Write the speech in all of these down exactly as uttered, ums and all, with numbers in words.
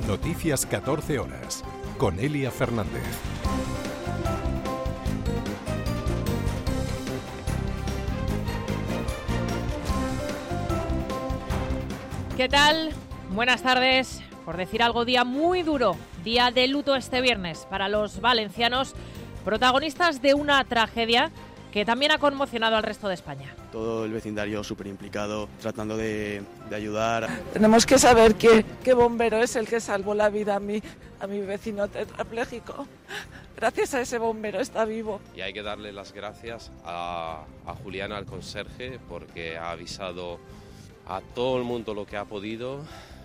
Noticias catorce horas, con Elia Fernández. ¿Qué tal? Buenas tardes. Por decir algo, día muy duro, día de luto este viernes para los valencianos, protagonistas de una tragedia que también ha conmocionado al resto de España. Todo el vecindario súper implicado, tratando de, de ayudar. Tenemos que saber qué, qué bombero es el que salvó la vida a mi, a mi vecino tetrapléjico. Gracias a ese bombero está vivo. Y hay que darle las gracias a, a Juliana, al conserje, porque ha avisado a todo el mundo lo que ha podido.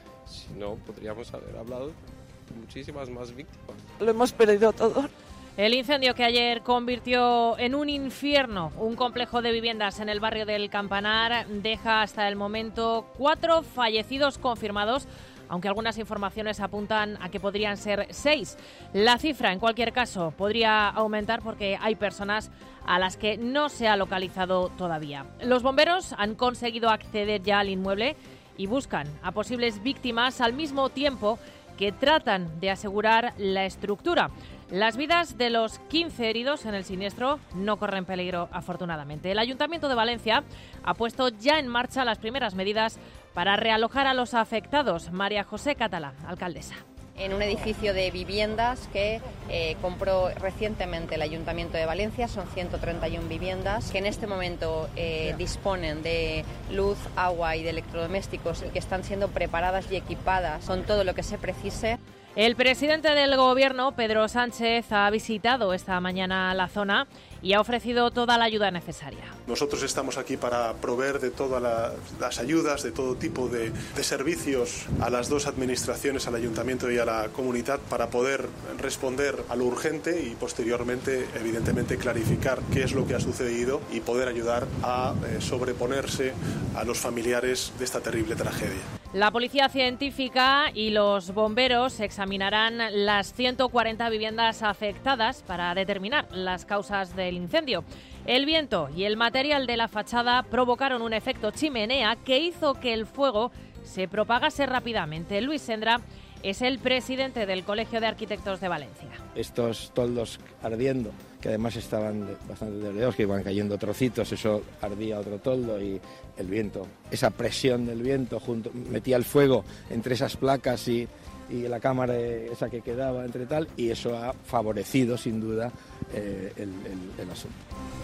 Si no, podríamos haber hablado de muchísimas más víctimas. Lo hemos perdido todo. El incendio que ayer convirtió en un infierno un complejo de viviendas en el barrio del Campanar deja hasta el momento cuatro fallecidos confirmados, aunque algunas informaciones apuntan a que podrían ser seis. La cifra, en cualquier caso, podría aumentar porque hay personas a las que no se ha localizado todavía. Los bomberos han conseguido acceder ya al inmueble y buscan a posibles víctimas al mismo tiempo que tratan de asegurar la estructura. Las vidas de los quince heridos en el siniestro no corren peligro, afortunadamente. El Ayuntamiento de Valencia ha puesto ya en marcha las primeras medidas para realojar a los afectados. María José Catalá, alcaldesa. En un edificio de viviendas que eh, compró recientemente el Ayuntamiento de Valencia, son ciento treinta y una viviendas que en este momento eh, disponen de luz, agua y de electrodomésticos y que están siendo preparadas y equipadas con todo lo que se precise. El presidente del Gobierno, Pedro Sánchez, ha visitado esta mañana la zona y ha ofrecido toda la ayuda necesaria. Nosotros estamos aquí para proveer de todas la, las ayudas, de todo tipo de, de servicios a las dos administraciones, al Ayuntamiento y a la comunidad, para poder responder a lo urgente y posteriormente, evidentemente, clarificar qué es lo que ha sucedido y poder ayudar a eh, sobreponerse a los familiares de esta terrible tragedia. La Policía Científica y los bomberos examinarán las ciento cuarenta viviendas afectadas para determinar las causas del incendio. El viento y el material de la fachada provocaron un efecto chimenea que hizo que el fuego se propagase rápidamente. Luis Sendra es el presidente del Colegio de Arquitectos de Valencia. Estos toldos ardiendo, que además estaban bastante deteriorados, que iban cayendo trocitos, eso ardía otro toldo y el viento, esa presión del viento junto, metía el fuego entre esas placas y, y la cámara esa que quedaba entre tal, y eso ha favorecido sin duda eh, el, el, el asunto.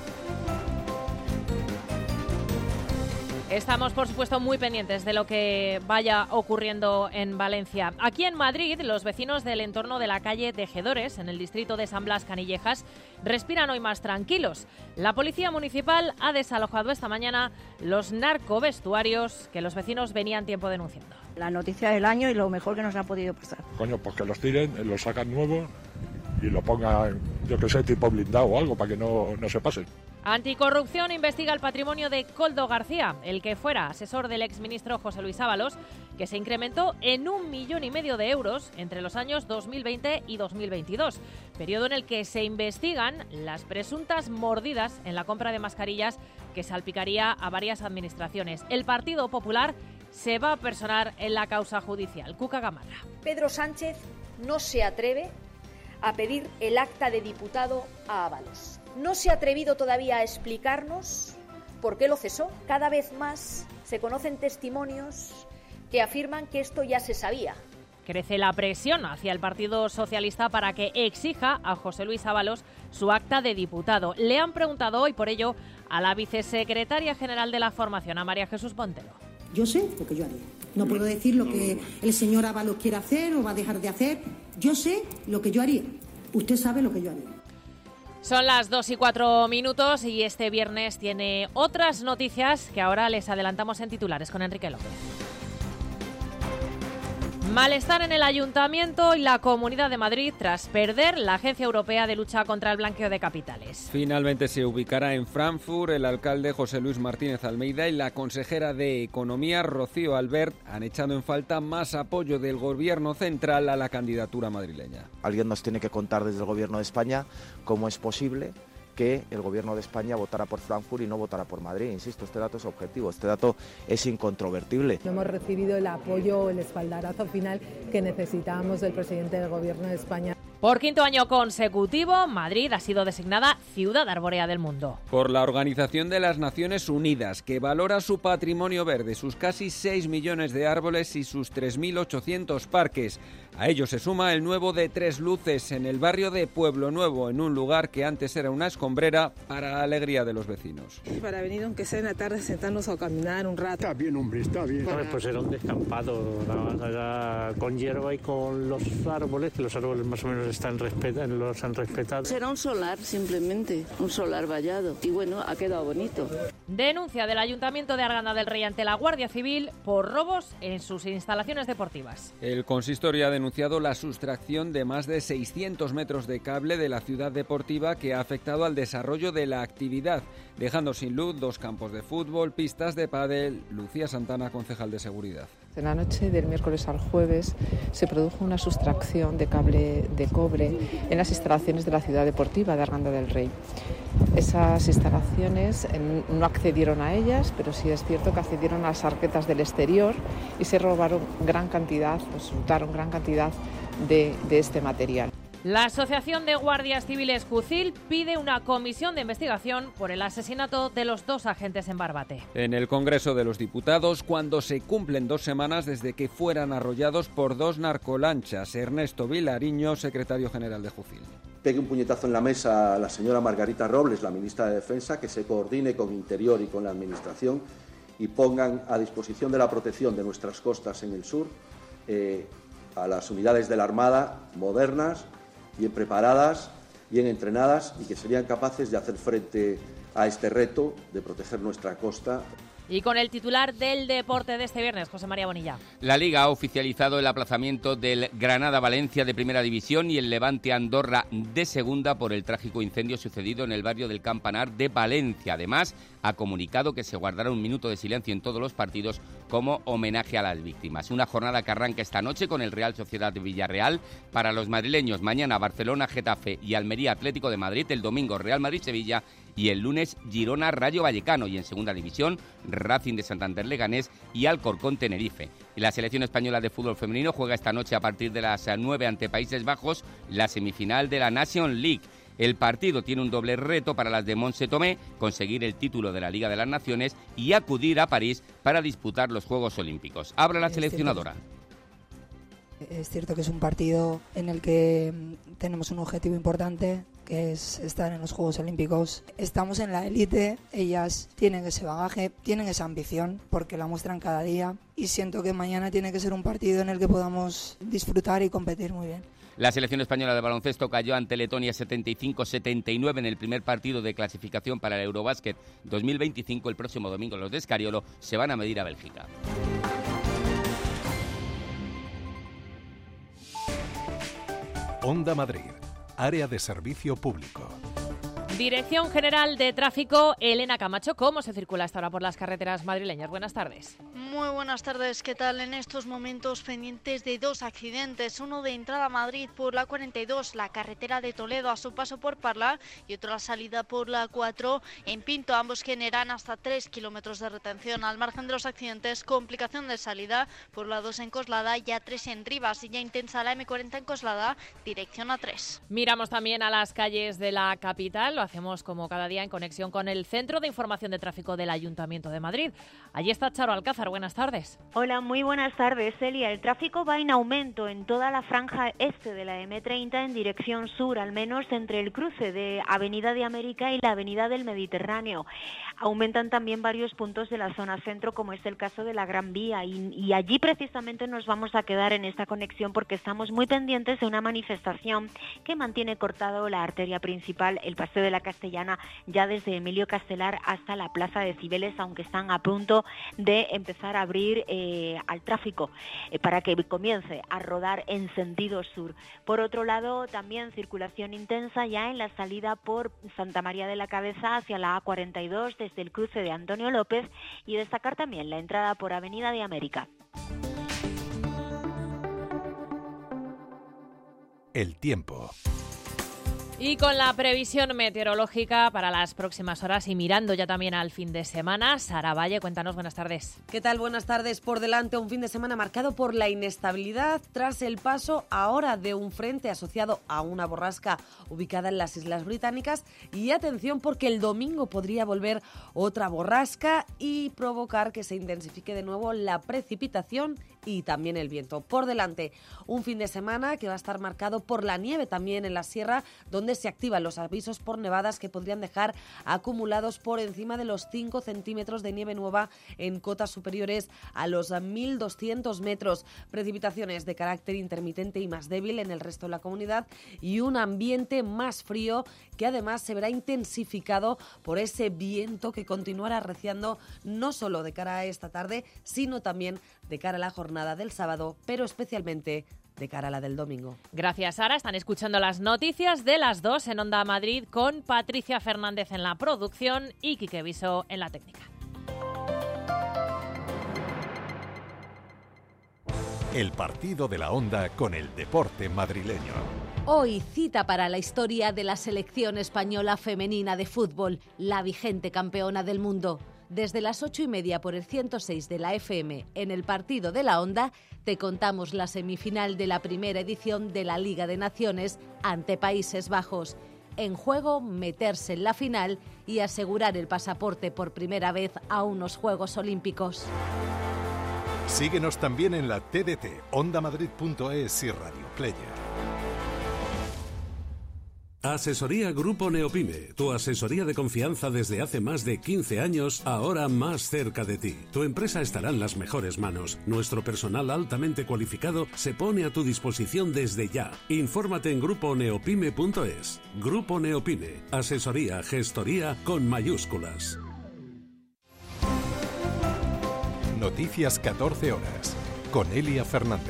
Estamos, por supuesto, muy pendientes de lo que vaya ocurriendo en Valencia. Aquí en Madrid, los vecinos del entorno de la calle Tejedores, en el distrito de San Blas Canillejas, respiran hoy más tranquilos. La Policía Municipal ha desalojado esta mañana los narcovestuarios que los vecinos venían tiempo denunciando. La noticia del año y lo mejor que nos ha podido pasar. Coño, pues que los tiren, los sacan nuevos y lo pongan, yo que sé, tipo blindado o algo para que no, no se pasen. Anticorrupción investiga el patrimonio de Koldo García, el que fuera asesor del exministro José Luis Ábalos, que se incrementó en un millón y medio de euros entre los años dos mil veinte y dos mil veintidós, periodo en el que se investigan las presuntas mordidas en la compra de mascarillas que salpicaría a varias administraciones. El Partido Popular se va a personar en la causa judicial. Cuca Gamarra. Pedro Sánchez no se atreve a pedir el acta de diputado a Ábalos. No se ha atrevido todavía a explicarnos por qué lo cesó. Cada vez más se conocen testimonios que afirman que esto ya se sabía. Crece la presión hacia el Partido Socialista para que exija a José Luis Ábalos su acta de diputado. Le han preguntado hoy por ello a la vicesecretaria general de la formación, a María Jesús Montero. Yo sé lo que yo haría. No puedo decir lo que el señor Ábalos quiere hacer o va a dejar de hacer. Yo sé lo que yo haría. Usted sabe lo que yo haría. Son las dos y cuatro minutos y este viernes tiene otras noticias que ahora les adelantamos en titulares con Enrique López. Malestar en el Ayuntamiento y la Comunidad de Madrid tras perder la Agencia Europea de Lucha contra el Blanqueo de Capitales. Finalmente se ubicará en Frankfurt el alcalde José Luis Martínez Almeida y la consejera de Economía Rocío Albert han echado en falta más apoyo del Gobierno central a la candidatura madrileña. Alguien nos tiene que contar desde el Gobierno de España cómo es posible que el Gobierno de España votara por Frankfurt y no votara por Madrid. Insisto, este dato es objetivo, este dato es incontrovertible. No hemos recibido el apoyo o el espaldarazo final que necesitábamos del presidente del Gobierno de España. Por quinto año consecutivo, Madrid ha sido designada Ciudad Arbórea del Mundo. Por la Organización de las Naciones Unidas, que valora su patrimonio verde, sus casi seis millones de árboles y sus tres mil ochocientos parques. A ello se suma el nuevo de Tres Luces en el barrio de Pueblo Nuevo, en un lugar que antes era una escombrera, para la alegría de los vecinos. Para venir, aunque sea en la tarde, sentarnos a caminar un rato. Está bien, hombre, está bien. Para... Pues era un descampado, allá con hierba y con los árboles, que los árboles más o menos están respetados, los han respetado. Será un solar, simplemente, un solar vallado. Y bueno, ha quedado bonito. Denuncia del Ayuntamiento de Arganda del Rey ante la Guardia Civil por robos en sus instalaciones deportivas. El consistorio ha denunciado la sustracción de más de seiscientos metros de cable de la ciudad deportiva, que ha afectado al desarrollo de la actividad, dejando sin luz dos campos de fútbol, pistas de pádel. Lucía Santana, concejal de seguridad. En la noche del miércoles al jueves se produjo una sustracción de cable de cobre en las instalaciones de la ciudad deportiva de Arganda del Rey. Esas instalaciones no accedieron a ellas, pero sí es cierto que accedieron a las arquetas del exterior y se robaron gran cantidad, pues hurtaron gran cantidad de, de este material. La Asociación de Guardias Civiles Jucil pide una comisión de investigación por el asesinato de los dos agentes en Barbate. En el Congreso de los Diputados, cuando se cumplen dos semanas desde que fueran arrollados por dos narcolanchas. Ernesto Vilariño, secretario general de Jucil. Pegue un puñetazo en la mesa a la señora Margarita Robles, la ministra de Defensa, que se coordine con Interior y con la Administración y pongan a disposición de la protección de nuestras costas en el sur eh, a las unidades de la Armada modernas, bien preparadas, bien entrenadas y que serían capaces de hacer frente a este reto de proteger nuestra costa. Y con el titular del deporte de este viernes, José María Bonilla. La Liga ha oficializado el aplazamiento del Granada-Valencia de Primera División y el Levante-Andorra de Segunda por el trágico incendio sucedido en el barrio del Campanar de Valencia. Además, ha comunicado que se guardará un minuto de silencio en todos los partidos como homenaje a las víctimas. Una jornada que arranca esta noche con el Real Sociedad de Villarreal. Para los madrileños, mañana Barcelona, Getafe y Almería Atlético de Madrid. El domingo Real Madrid-Sevilla. Y el lunes Girona Rayo Vallecano, y en segunda división Racing de Santander Leganés y Alcorcón Tenerife. Y la selección española de fútbol femenino juega esta noche a partir de las nueve ante Países Bajos la semifinal de la Nation League. El partido tiene un doble reto para las de Montse Tomé, conseguir el título de la Liga de las Naciones y acudir a París para disputar los Juegos Olímpicos. Habla la seleccionadora. Es cierto que es un partido en el que tenemos un objetivo importante, que es estar en los Juegos Olímpicos. Estamos en la élite, ellas tienen ese bagaje, tienen esa ambición, porque la muestran cada día, y siento que mañana tiene que ser un partido en el que podamos disfrutar y competir muy bien. La selección española de baloncesto cayó ante Letonia setenta y cinco a setenta y nueve en el primer partido de clasificación para el Eurobásquet dos mil veinticinco. El próximo domingo los de Escariolo se van a medir a Bélgica. Onda Madrid, área de servicio público. Dirección General de Tráfico, Elena Camacho. ¿Cómo se circula hasta ahora por las carreteras madrileñas? Buenas tardes. Muy buenas tardes. ¿Qué tal? En estos momentos pendientes de dos accidentes. Uno de entrada a Madrid por la cuarenta y dos, la carretera de Toledo a su paso por Parla, y otro a salida por la cuatro en Pinto. Ambos generan hasta tres kilómetros de retención. Al margen de los accidentes, complicación de salida por la dos en Coslada y A tres en Rivas, y ya intensa la eme cuarenta en Coslada, dirección A tres. Miramos también a las calles de la capital. Lo hacemos como cada día en conexión con el Centro de Información de Tráfico del Ayuntamiento de Madrid. Allí está Charo Alcázar. Buenas tardes. Hola, muy buenas tardes, Celia. El tráfico va en aumento en toda la franja este de la eme treinta en dirección sur, al menos entre el cruce de Avenida de América y la Avenida del Mediterráneo. Aumentan también varios puntos de la zona centro, como es el caso de la Gran Vía, y, y allí precisamente nos vamos a quedar en esta conexión porque estamos muy pendientes de una manifestación que mantiene cortado la arteria principal, el Paseo de la Castellana, ya desde Emilio Castelar hasta la Plaza de Cibeles, aunque están a punto de empezar a abrir eh, al tráfico eh, para que comience a rodar en sentido sur. Por otro lado, también circulación intensa ya en la salida por Santa María de la Cabeza hacia la A cuarenta y dos desde el cruce de Antonio López, y destacar también la entrada por Avenida de América. El tiempo. Y con la previsión meteorológica para las próximas horas y mirando ya también al fin de semana, Sara Valle, cuéntanos, buenas tardes. ¿Qué tal? Buenas tardes. Por delante un fin de semana marcado por la inestabilidad tras el paso ahora de un frente asociado a una borrasca ubicada en las Islas Británicas. Y atención porque el domingo podría volver otra borrasca y provocar que se intensifique de nuevo la precipitación y también el viento. Por delante un fin de semana que va a estar marcado por la nieve también en la sierra, donde se activan los avisos por nevadas que podrían dejar acumulados por encima de los cinco centímetros de nieve nueva en cotas superiores a los mil doscientos metros. Precipitaciones de carácter intermitente y más débil en el resto de la comunidad y un ambiente más frío que además se verá intensificado por ese viento que continuará arreciando no solo de cara a esta tarde, sino también de cara a la jornada del sábado, pero especialmente de cara a la del domingo. Gracias, Sara. Están escuchando las noticias de las dos en Onda Madrid con Patricia Fernández en la producción y Quique Viso en la técnica. El partido de la Onda con el deporte madrileño. Hoy cita para la historia de la selección española femenina de fútbol, la vigente campeona del mundo. Desde las ocho y media por el ciento seis de la F M en el partido de la Onda te contamos la semifinal de la primera edición de la Liga de Naciones ante Países Bajos. En juego, meterse en la final y asegurar el pasaporte por primera vez a unos Juegos Olímpicos. Síguenos también en la T D T, onda madrid punto es y Radio Player. Asesoría Grupo Neopime, tu asesoría de confianza desde hace más de quince años, ahora más cerca de ti. Tu empresa estará en las mejores manos. Nuestro personal altamente cualificado se pone a tu disposición desde ya. Infórmate en grupo neopime punto es. Grupo Neopime, asesoría, gestoría con mayúsculas. Noticias catorce horas, con Elia Fernández.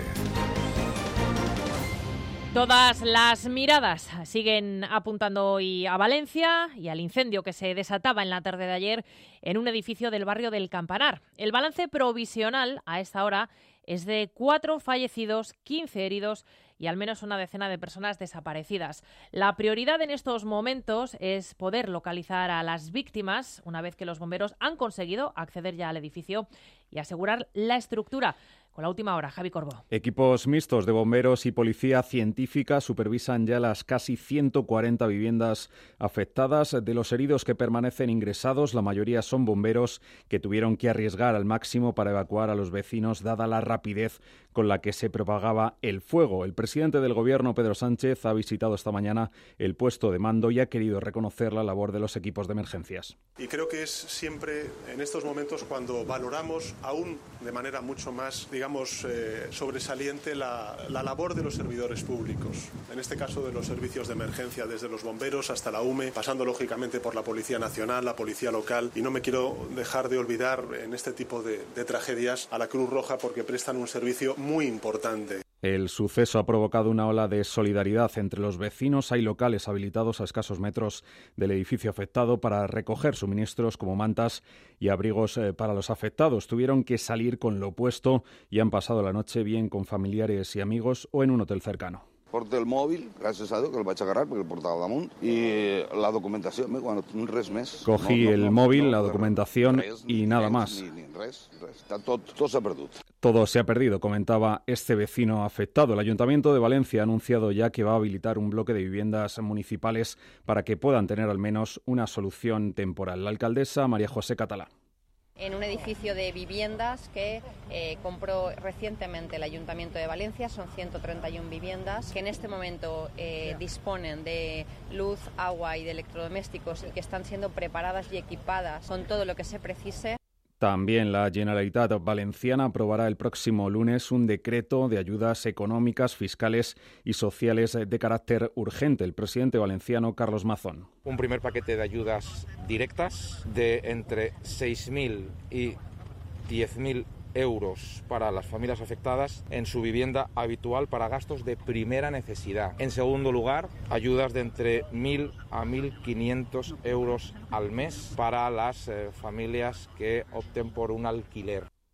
Todas las miradas siguen apuntando hoy a Valencia y al incendio que se desataba en la tarde de ayer en un edificio del barrio del Campanar. El balance provisional a esta hora es de cuatro fallecidos, quince heridos y al menos una decena de personas desaparecidas. La prioridad en estos momentos es poder localizar a las víctimas una vez que los bomberos han conseguido acceder ya al edificio y asegurar la estructura. Con la última hora, Javi Corbó. Equipos mixtos de bomberos y policía científica supervisan ya las casi ciento cuarenta viviendas afectadas. De los heridos que permanecen ingresados, la mayoría son bomberos que tuvieron que arriesgar al máximo para evacuar a los vecinos, dada la rapidez con la que se propagaba el fuego. El presidente del Gobierno, Pedro Sánchez, ha visitado esta mañana el puesto de mando y ha querido reconocer la labor de los equipos de emergencias. Y creo que es siempre en estos momentos cuando valoramos aún de manera mucho más, digamos, Eh, sobresaliente la, la labor de los servidores públicos, en este caso de los servicios de emergencia, desde los bomberos hasta la U M E, pasando lógicamente por la Policía Nacional, la Policía Local, y no me quiero dejar de olvidar en este tipo de, de tragedias a la Cruz Roja porque prestan un servicio muy importante. El suceso ha provocado una ola de solidaridad entre los vecinos. Hay locales habilitados a escasos metros del edificio afectado para recoger suministros como mantas y abrigos eh, para los afectados. Tuvieron que salir con lo opuesto y han pasado la noche bien con familiares y amigos o en un hotel cercano. Porto el mòbil, gràcies a Déu, que el vaig agarrar perquè el portava damunt, i la documentació, quan res més. Cogí no, no, el no, móvil, no, la no, documentación res, y nada más. Ni, ni res, res. Está tot, tot s'ha perdut. Todo se ha perdido, comentaba este vecino afectado. El Ayuntamiento de Valencia ha anunciado ya que va a habilitar un bloque de viviendas municipales para que puedan tener al menos una solución temporal. La alcaldesa María José Catalá. En un edificio de viviendas que eh, compró recientemente el Ayuntamiento de Valencia. Son ciento treinta y una viviendas que en este momento eh, disponen de luz, agua y de electrodomésticos y que están siendo preparadas y equipadas con todo lo que se precise. También la Generalitat Valenciana aprobará el próximo lunes un decreto de ayudas económicas, fiscales y sociales de carácter urgente. El presidente valenciano, Carlos Mazón. Un primer paquete de ayudas directas de entre seis mil y diez mil euros para las familias afectadas en su vivienda habitual para gastos de primera necesidad. En segundo lugar, ayudas de entre mil a mil quinientos euros al mes para las eh, familias que opten por un alquiler.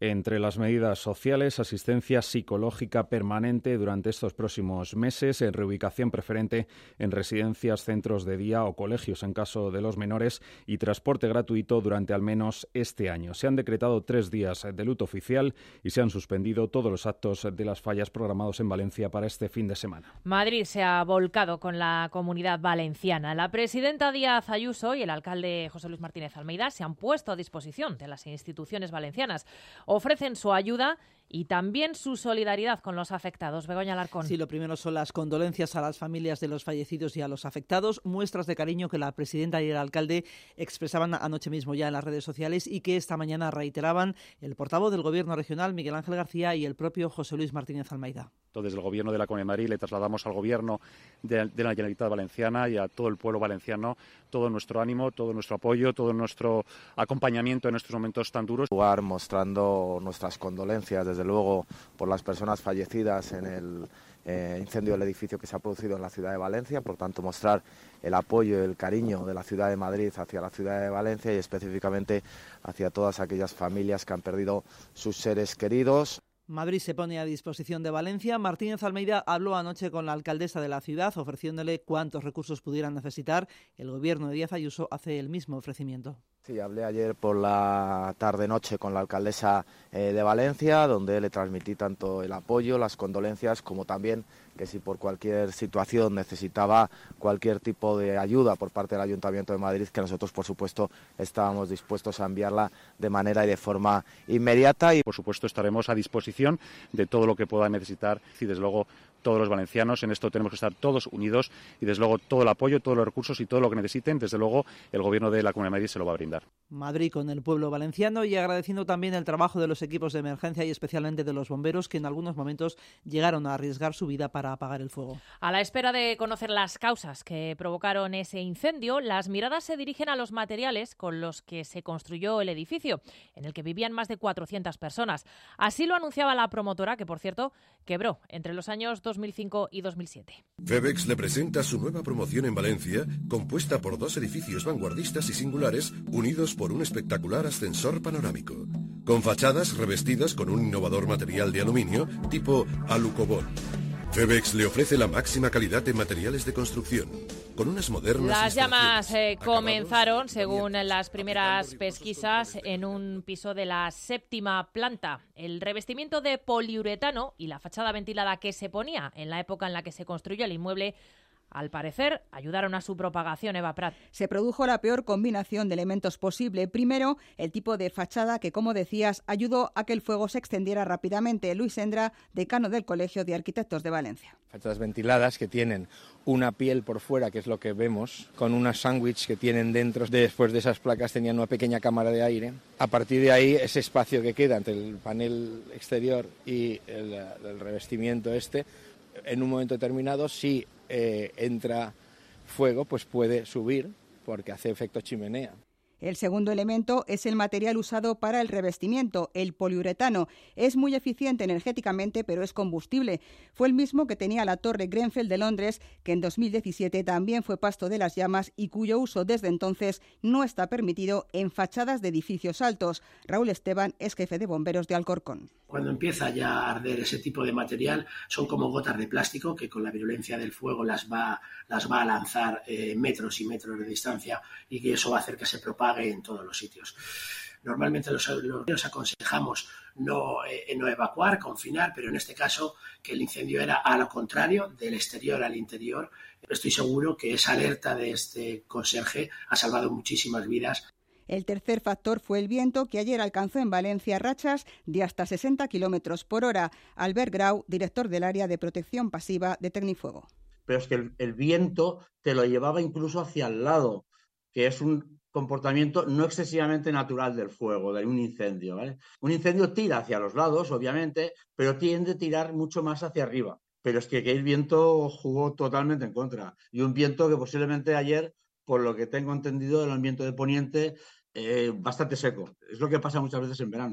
Entre las medidas sociales, asistencia psicológica permanente durante estos próximos meses, en reubicación preferente en residencias, centros de día o colegios en caso de los menores y transporte gratuito durante al menos este año. Se han decretado tres días de luto oficial y se han suspendido todos los actos de las fallas programados en Valencia para este fin de semana. Madrid se ha volcado con la Comunidad Valenciana. La presidenta Díaz Ayuso y el alcalde José Luis Martínez Almeida se han puesto a disposición de las instituciones valencianas. Ofrecen su ayuda y también su solidaridad con los afectados. Begoña Alarcón. Sí, lo primero son las condolencias a las familias de los fallecidos y a los afectados, muestras de cariño que la presidenta y el alcalde expresaban anoche mismo ya en las redes sociales y que esta mañana reiteraban el portavoz del Gobierno regional, Miguel Ángel García, y el propio José Luis Martínez Almeida. Desde el Gobierno de la Comunidad de Madrid le trasladamos al Gobierno de, de la Generalitat Valenciana y a todo el pueblo valenciano todo nuestro ánimo, todo nuestro apoyo, todo nuestro acompañamiento en estos momentos tan duros. Lugar mostrando nuestras condolencias, desde luego, por las personas fallecidas en el eh, incendio del edificio que se ha producido en la ciudad de Valencia, por tanto mostrar el apoyo y el cariño de la ciudad de Madrid hacia la ciudad de Valencia y específicamente hacia todas aquellas familias que han perdido sus seres queridos. Madrid se pone a disposición de Valencia. Martínez Almeida habló anoche con la alcaldesa de la ciudad, ofreciéndole cuántos recursos pudieran necesitar. El Gobierno de Díaz Ayuso hace el mismo ofrecimiento. Sí, hablé ayer por la tarde-noche con la alcaldesa eh, de Valencia, donde le transmití tanto el apoyo, las condolencias, como también que si por cualquier situación necesitaba cualquier tipo de ayuda por parte del Ayuntamiento de Madrid, que nosotros, por supuesto, estábamos dispuestos a enviarla de manera y de forma inmediata. Y, por supuesto, estaremos a disposición de todo lo que pueda necesitar y, desde luego, todos los valencianos. En esto tenemos que estar todos unidos y, desde luego, todo el apoyo, todos los recursos y todo lo que necesiten, desde luego, el Gobierno de la Comunidad de Madrid se lo va a brindar. Madrid con el pueblo valenciano y agradeciendo también el trabajo de los equipos de emergencia y especialmente de los bomberos, que en algunos momentos llegaron a arriesgar su vida para apagar el fuego. A la espera de conocer las causas que provocaron ese incendio, las miradas se dirigen a los materiales con los que se construyó el edificio, en el que vivían más de cuatrocientas personas. Así lo anunciaba la promotora, que por cierto quebró entre los años dos mil cinco y dos mil siete. Febex le presenta su nueva promoción en Valencia, compuesta por dos edificios vanguardistas y singulares unidos por un espectacular ascensor panorámico, con fachadas revestidas con un innovador material de aluminio tipo Alucobol. Febex le ofrece la máxima calidad en materiales de construcción, con unas modernas Las llamas eh, acabados, comenzaron, según las primeras pesquisas, en un piso de la séptima planta. El revestimiento de poliuretano y la fachada ventilada que se ponía en la época en la que se construyó el inmueble, al parecer, ayudaron a su propagación. Eva Prat. Se produjo la peor combinación de elementos posible. Primero, el tipo de fachada que, como decías, ayudó a que el fuego se extendiera rápidamente. Luis Endra, decano del Colegio de Arquitectos de Valencia. Fachadas ventiladas que tienen una piel por fuera, que es lo que vemos, con unas sándwich que tienen dentro. Después de esas placas tenían una pequeña cámara de aire. A partir de ahí, ese espacio que queda entre el panel exterior y el, el revestimiento este, en un momento determinado, si eh, entra fuego, pues puede subir porque hace efecto chimenea. El segundo elemento es el material usado para el revestimiento, el poliuretano. Es muy eficiente energéticamente, pero es combustible. Fue el mismo que tenía la Torre Grenfell de Londres, que en dos mil diecisiete también fue pasto de las llamas y cuyo uso desde entonces no está permitido en fachadas de edificios altos. Raúl Esteban es jefe de bomberos de Alcorcón. Cuando empieza ya a arder ese tipo de material, son como gotas de plástico que con la virulencia del fuego las va, las va a lanzar eh, metros y metros de distancia, y que eso va a hacer que se propague en todos los sitios. Normalmente los, los aconsejamos no, eh, no evacuar, confinar, pero en este caso que el incendio era a lo contrario, del exterior al interior. Estoy seguro que esa alerta de este conserje ha salvado muchísimas vidas. El tercer factor fue el viento, que ayer alcanzó en Valencia rachas de hasta sesenta kilómetros por hora. Albert Grau, director del área de protección pasiva de Tecnifuego. Pero es que el, el viento te lo llevaba incluso hacia el lado, que es un comportamiento no excesivamente natural del fuego, de un incendio, ¿vale? Un incendio tira hacia los lados, obviamente, pero tiende a tirar mucho más hacia arriba. Pero es que, que el viento jugó totalmente en contra. Y un viento que posiblemente ayer, por lo que tengo entendido, era un viento de poniente eh, bastante seco. Es lo que pasa muchas veces en verano.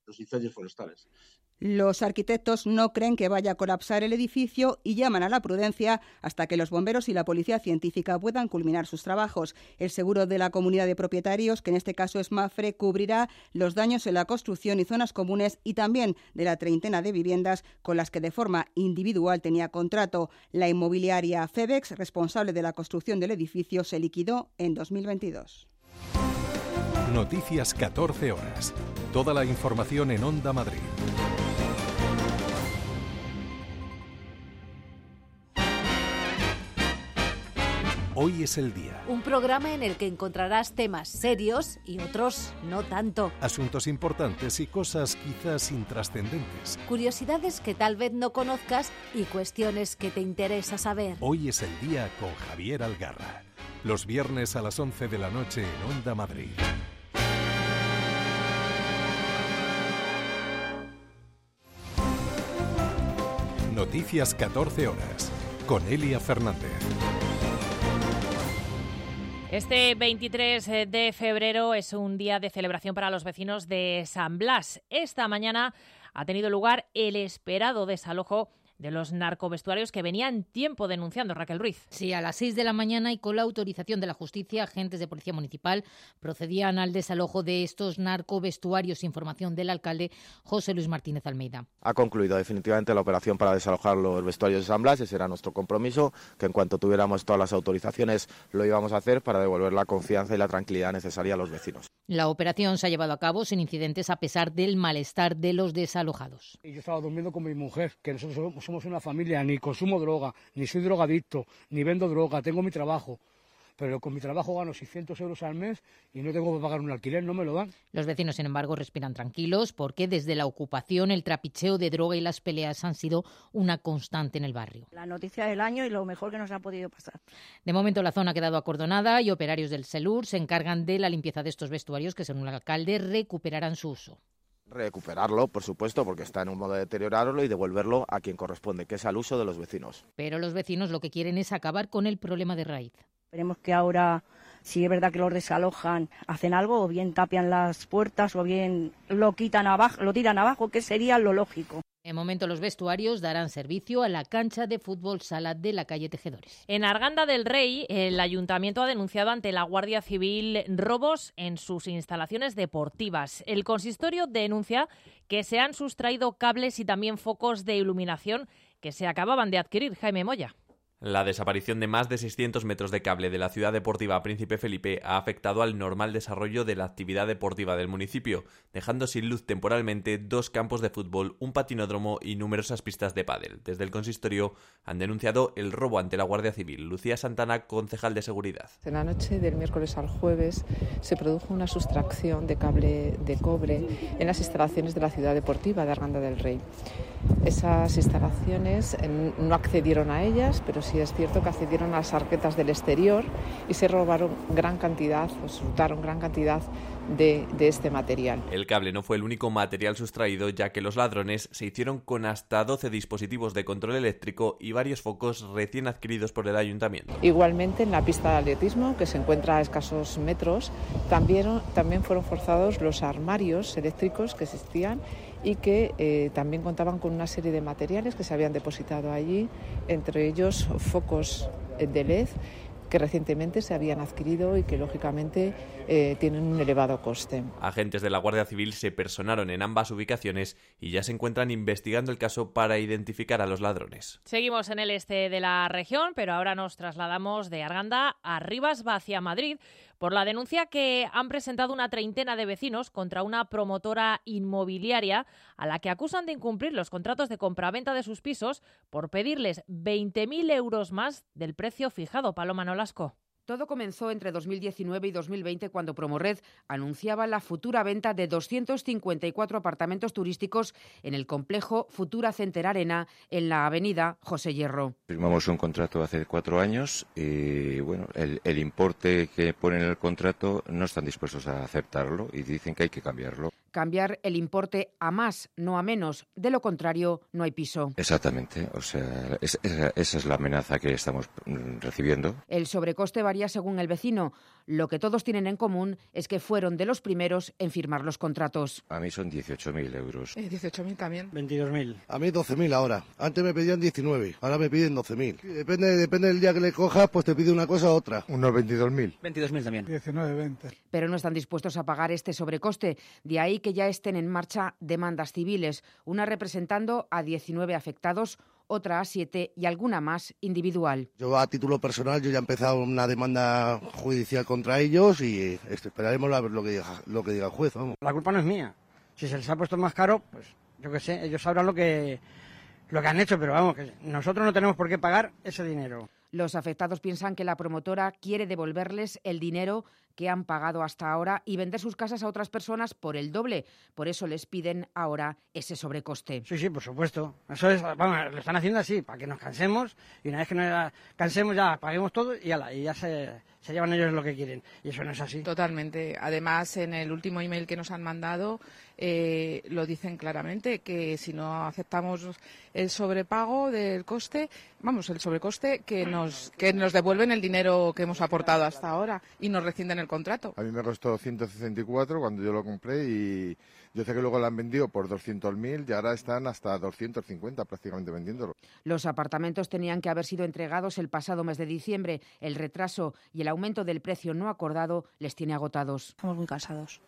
los incendios forestales. Los arquitectos no creen que vaya a colapsar el edificio y llaman a la prudencia hasta que los bomberos y la policía científica puedan culminar sus trabajos. El seguro de la comunidad de propietarios, que en este caso es Mafre, cubrirá los daños en la construcción y zonas comunes y también de la treintena de viviendas con las que de forma individual tenía contrato. La inmobiliaria Febex, responsable de la construcción del edificio, se liquidó en dos mil veintidós. Noticias catorce horas. Toda la información en Onda Madrid. Hoy es el día. Un programa en el que encontrarás temas serios y otros no tanto. Asuntos importantes y cosas quizás intrascendentes. Curiosidades que tal vez no conozcas y cuestiones que te interesa saber. Hoy es el día con Javier Algarra. Los viernes a las once de la noche en Onda Madrid. Noticias catorce horas con Elia Fernández. Este veintitrés de febrero es un día de celebración para los vecinos de San Blas. Esta mañana ha tenido lugar el esperado desalojo de los narcovestuarios que venían tiempo denunciando, Raquel Ruiz. Sí, a las seis de la mañana y con la autorización de la justicia, agentes de Policía Municipal procedían al desalojo de estos narcovestuarios, información del alcalde José Luis Martínez Almeida. Ha concluido definitivamente la operación para desalojar los vestuarios de San Blas. Ese era nuestro compromiso, que en cuanto tuviéramos todas las autorizaciones lo íbamos a hacer para devolver la confianza y la tranquilidad necesaria a los vecinos. La operación se ha llevado a cabo sin incidentes a pesar del malestar de los desalojados. Yo estaba durmiendo con mi mujer, que nosotros somos somos una familia, ni consumo droga, ni soy drogadicto, ni vendo droga, tengo mi trabajo. Pero con mi trabajo gano seiscientos euros al mes y no tengo que pagar un alquiler, no me lo dan. Los vecinos, sin embargo, respiran tranquilos porque desde la ocupación el trapicheo de droga y las peleas han sido una constante en el barrio. La noticia del año y lo mejor que nos ha podido pasar. De momento la zona ha quedado acordonada y operarios del SELUR se encargan de la limpieza de estos vestuarios que, según el alcalde, recuperarán su uso. Recuperarlo, por supuesto, porque está en un modo de deteriorarlo y devolverlo a quien corresponde, que es al uso de los vecinos. Pero los vecinos lo que quieren es acabar con el problema de raíz. Esperemos que ahora, si es verdad que los desalojan, hacen algo, o bien tapian las puertas, o bien lo quitan abajo, lo tiran abajo, que sería lo lógico. De momento los vestuarios darán servicio a la cancha de fútbol sala de la calle Tejedores. En Arganda del Rey, el ayuntamiento ha denunciado ante la Guardia Civil robos en sus instalaciones deportivas. El consistorio denuncia que se han sustraído cables y también focos de iluminación que se acababan de adquirir. Jaime Moya. La desaparición de más de seiscientos metros de cable de la ciudad deportiva Príncipe Felipe ha afectado al normal desarrollo de la actividad deportiva del municipio, dejando sin luz temporalmente dos campos de fútbol, un patinódromo y numerosas pistas de pádel. Desde el consistorio han denunciado el robo ante la Guardia Civil. Lucía Santana, concejal de Seguridad. En la noche del miércoles al jueves se produjo una sustracción de cable de cobre en las instalaciones de la ciudad deportiva de Arganda del Rey. Esas instalaciones no accedieron a ellas, pero sí es cierto que accedieron a las arquetas del exterior y se robaron gran cantidad, o se hurtaron gran cantidad de, de este material. El cable no fue el único material sustraído, ya que los ladrones se hicieron con hasta doce dispositivos de control eléctrico y varios focos recién adquiridos por el ayuntamiento. Igualmente, en la pista de atletismo, que se encuentra a escasos metros, también, también fueron forzados los armarios eléctricos que existían y que eh, también contaban con una serie de materiales que se habían depositado allí, entre ellos focos de L E D que recientemente se habían adquirido y que lógicamente eh, tienen un elevado coste. Agentes de la Guardia Civil se personaron en ambas ubicaciones y ya se encuentran investigando el caso para identificar a los ladrones. Seguimos en el este de la región, pero ahora nos trasladamos de Arganda a Rivas hacia Madrid por la denuncia que han presentado una treintena de vecinos contra una promotora inmobiliaria a la que acusan de incumplir los contratos de compraventa de sus pisos por pedirles veinte mil euros más del precio fijado. Paloma Nolasco. Todo comenzó entre dos mil diecinueve y dos mil veinte cuando Promored anunciaba la futura venta de doscientos cincuenta y cuatro apartamentos turísticos en el complejo Futura Center Arena en la avenida José Hierro. Firmamos un contrato hace cuatro años y bueno, el, el importe que ponen en el contrato no están dispuestos a aceptarlo y dicen que hay que cambiarlo. cambiar el importe a más, no a menos. De lo contrario, no hay piso. Exactamente, o sea, es, esa, esa es la amenaza que estamos recibiendo. El sobrecoste varía según el vecino. Lo que todos tienen en común es que fueron de los primeros en firmar los contratos. A mí son dieciocho mil euros. Eh, dieciocho mil también. veintidós mil. A mí doce mil ahora. Antes me pedían diecinueve, ahora me piden doce mil. Depende, depende del día que le cojas, pues te pide una cosa u otra. Unos veintidós mil. veintidós mil también. diecinueve, veinte. Pero no están dispuestos a pagar este sobrecoste. De ahí que ya estén en marcha demandas civiles, una representando a diecinueve afectados, otra a siete y alguna más individual. Yo a título personal yo ya he empezado una demanda judicial contra ellos y esperaremos a ver lo que diga, lo que diga el juez. Vamos. La culpa no es mía. Si se les ha puesto más caro, pues yo qué sé, ellos sabrán lo que, lo que han hecho, pero vamos, que nosotros no tenemos por qué pagar ese dinero. Los afectados piensan que la promotora quiere devolverles el dinero que han pagado hasta ahora y vender sus casas a otras personas por el doble. Por eso les piden ahora ese sobrecoste. Sí, sí, por supuesto. Eso es, vamos, lo están haciendo así, para que nos cansemos y una vez que nos cansemos ya paguemos todo y, ala, y ya se, se llevan ellos lo que quieren. Y eso no es así. Totalmente. Además, en el último email que nos han mandado eh, lo dicen claramente, que si no aceptamos el sobrepago del coste, vamos, el sobrecoste, que nos, que nos devuelven el dinero que hemos aportado hasta ahora y nos rescinden el contrato. A mí me costó ciento sesenta y cuatro cuando yo lo compré y yo sé que luego lo han vendido por doscientos mil y ahora están hasta doscientos cincuenta prácticamente vendiéndolo. Los apartamentos tenían que haber sido entregados el pasado mes de diciembre. El retraso y el aumento del precio no acordado les tiene agotados. Estamos muy cansados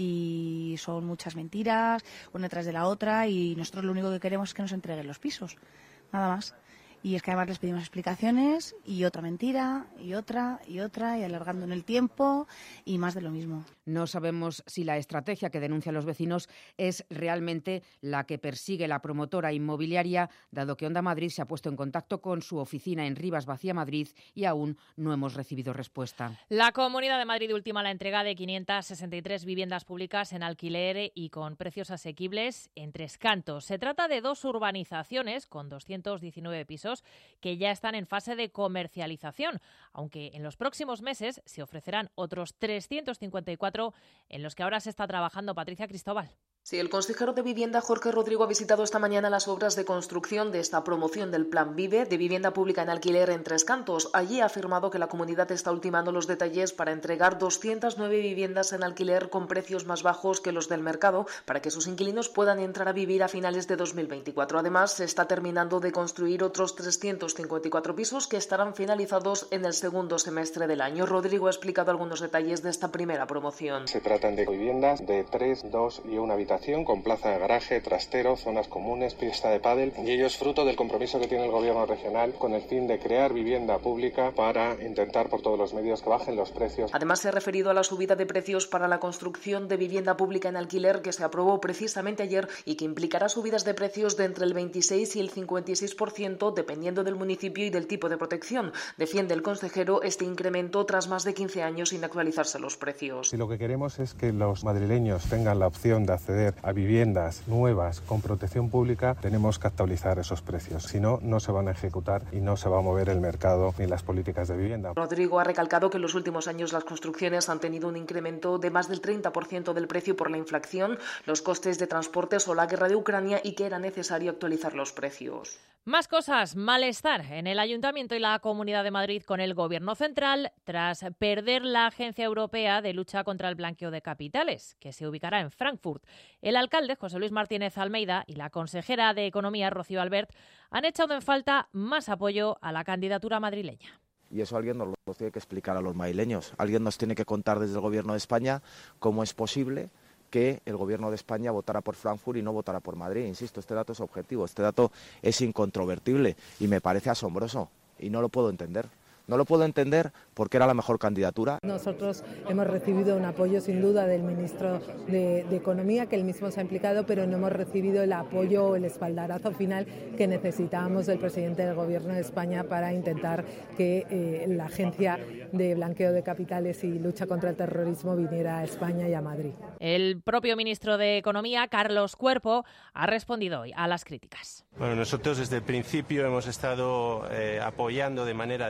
y son muchas mentiras, una detrás de la otra, y nosotros lo único que queremos es que nos entreguen los pisos, nada más. Y es que además les pedimos explicaciones y otra mentira y otra y otra y alargando en el tiempo y más de lo mismo. No sabemos si la estrategia que denuncian los vecinos es realmente la que persigue la promotora inmobiliaria, dado que Onda Madrid se ha puesto en contacto con su oficina en Rivas Vacía, Madrid, y aún no hemos recibido respuesta. La Comunidad de Madrid ultima la entrega de quinientas sesenta y tres viviendas públicas en alquiler y con precios asequibles en Tres Cantos. Se trata de dos urbanizaciones con doscientos diecinueve pisos que ya están en fase de comercialización, aunque en los próximos meses se ofrecerán otros trescientos cincuenta y cuatro en los que ahora se está trabajando. Patricia Cristóbal. Sí, el consejero de Vivienda, Jorge Rodrigo, ha visitado esta mañana las obras de construcción de esta promoción del Plan Vive de vivienda pública en alquiler en Tres Cantos. Allí ha afirmado que la comunidad está ultimando los detalles para entregar doscientas nueve viviendas en alquiler con precios más bajos que los del mercado para que sus inquilinos puedan entrar a vivir a finales de dos mil veinticuatro. Además, se está terminando de construir otros trescientos cincuenta y cuatro pisos que estarán finalizados en el segundo semestre del año. Rodrigo ha explicado algunos detalles de esta primera promoción. Se tratan de viviendas de tres, dos y una habitación, con plaza de garaje, trastero, zonas comunes, pista de pádel, y ello es fruto del compromiso que tiene el gobierno regional con el fin de crear vivienda pública para intentar por todos los medios que bajen los precios. Además, se ha referido a la subida de precios para la construcción de vivienda pública en alquiler que se aprobó precisamente ayer y que implicará subidas de precios de entre el veintiséis y el cincuenta y seis por ciento dependiendo del municipio y del tipo de protección. Defiende el consejero este incremento tras más de quince años sin actualizarse los precios. Y lo que queremos es que los madrileños tengan la opción de acceder a viviendas nuevas con protección pública. Tenemos que actualizar esos precios, si no, no se van a ejecutar y no se va a mover el mercado ni las políticas de vivienda. Rodrigo ha recalcado que en los últimos años las construcciones han tenido un incremento de más del treinta por ciento del precio por la inflación, los costes de transportes o la guerra de Ucrania y que era necesario actualizar los precios. Más cosas, malestar en el Ayuntamiento y la Comunidad de Madrid con el Gobierno central tras perder la Agencia Europea de Lucha contra el Blanqueo de Capitales, que se ubicará en Frankfurt. El alcalde, José Luis Martínez Almeida, y la consejera de Economía, Rocío Albert, han echado en falta más apoyo a la candidatura madrileña. Y eso alguien nos lo tiene que explicar a los madrileños. Alguien nos tiene que contar desde el Gobierno de España cómo es posible que el Gobierno de España votara por Frankfurt y no votara por Madrid. Insisto, este dato es objetivo, este dato es incontrovertible y me parece asombroso y no lo puedo entender. No lo puedo entender porque era la mejor candidatura. Nosotros hemos recibido un apoyo sin duda del ministro de, de Economía, que él mismo se ha implicado, pero no hemos recibido el apoyo o el espaldarazo final que necesitábamos del presidente del Gobierno de España para intentar que eh, la Agencia de Blanqueo de Capitales y Lucha contra el Terrorismo viniera a España y a Madrid. El propio ministro de Economía, Carlos Cuerpo, ha respondido hoy a las críticas. Bueno, nosotros desde el principio hemos estado eh, apoyando de manera decidida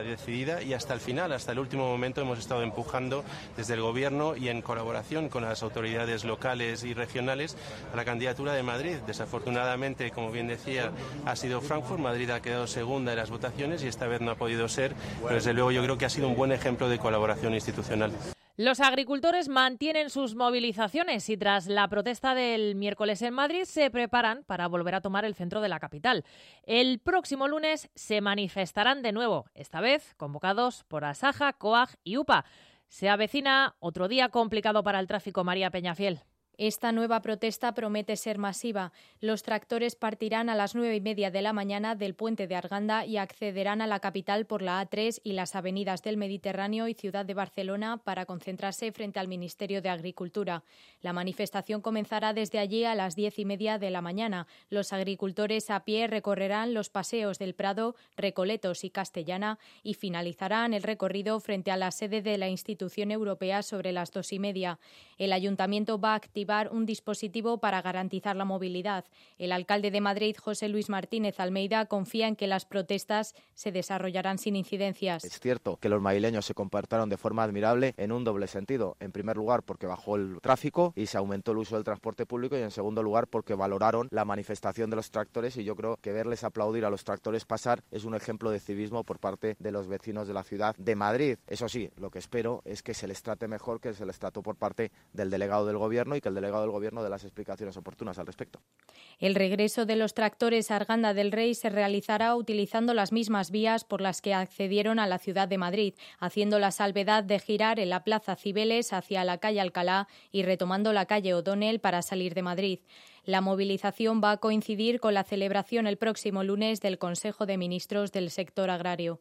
medida y hasta el final, hasta el último momento hemos estado empujando desde el Gobierno y en colaboración con las autoridades locales y regionales a la candidatura de Madrid. Desafortunadamente, como bien decía, ha sido Frankfurt, Madrid ha quedado segunda en las votaciones y esta vez no ha podido ser, pero desde luego yo creo que ha sido un buen ejemplo de colaboración institucional. Los agricultores mantienen sus movilizaciones y tras la protesta del miércoles en Madrid se preparan para volver a tomar el centro de la capital. El próximo lunes se manifestarán de nuevo, esta vez convocados por Asaja, COAG y UPA. Se avecina otro día complicado para el tráfico. María Peñafiel. Esta nueva protesta promete ser masiva. Los tractores partirán a las nueve y media de la mañana del puente de Arganda y accederán a la capital por la A tres y las avenidas del Mediterráneo y Ciudad de Barcelona para concentrarse frente al Ministerio de Agricultura. La manifestación comenzará desde allí a las diez y media de la mañana. Los agricultores a pie recorrerán los paseos del Prado, Recoletos y Castellana y finalizarán el recorrido frente a la sede de la institución europea sobre las dos y media. El ayuntamiento va a activar un dispositivo para garantizar la movilidad. El alcalde de Madrid, José Luis Martínez Almeida, confía en que las protestas se desarrollarán sin incidencias. Es cierto que los madrileños se comportaron de forma admirable en un doble sentido. En primer lugar, porque bajó el tráfico y se aumentó el uso del transporte público, y en segundo lugar, porque valoraron la manifestación de los tractores, y yo creo que verles aplaudir a los tractores pasar es un ejemplo de civismo por parte de los vecinos de la ciudad de Madrid. Eso sí, lo que espero es que se les trate mejor que se les trató por parte del delegado del Gobierno y que el delegado del Gobierno dé las explicaciones oportunas al respecto. El regreso de los tractores a Arganda del Rey se realizará utilizando las mismas vías por las que accedieron a la ciudad de Madrid, haciendo la salvedad de girar en la Plaza Cibeles hacia la calle Alcalá y retomando la calle O'Donnell para salir de Madrid. La movilización va a coincidir con la celebración el próximo lunes del Consejo de Ministros del sector agrario.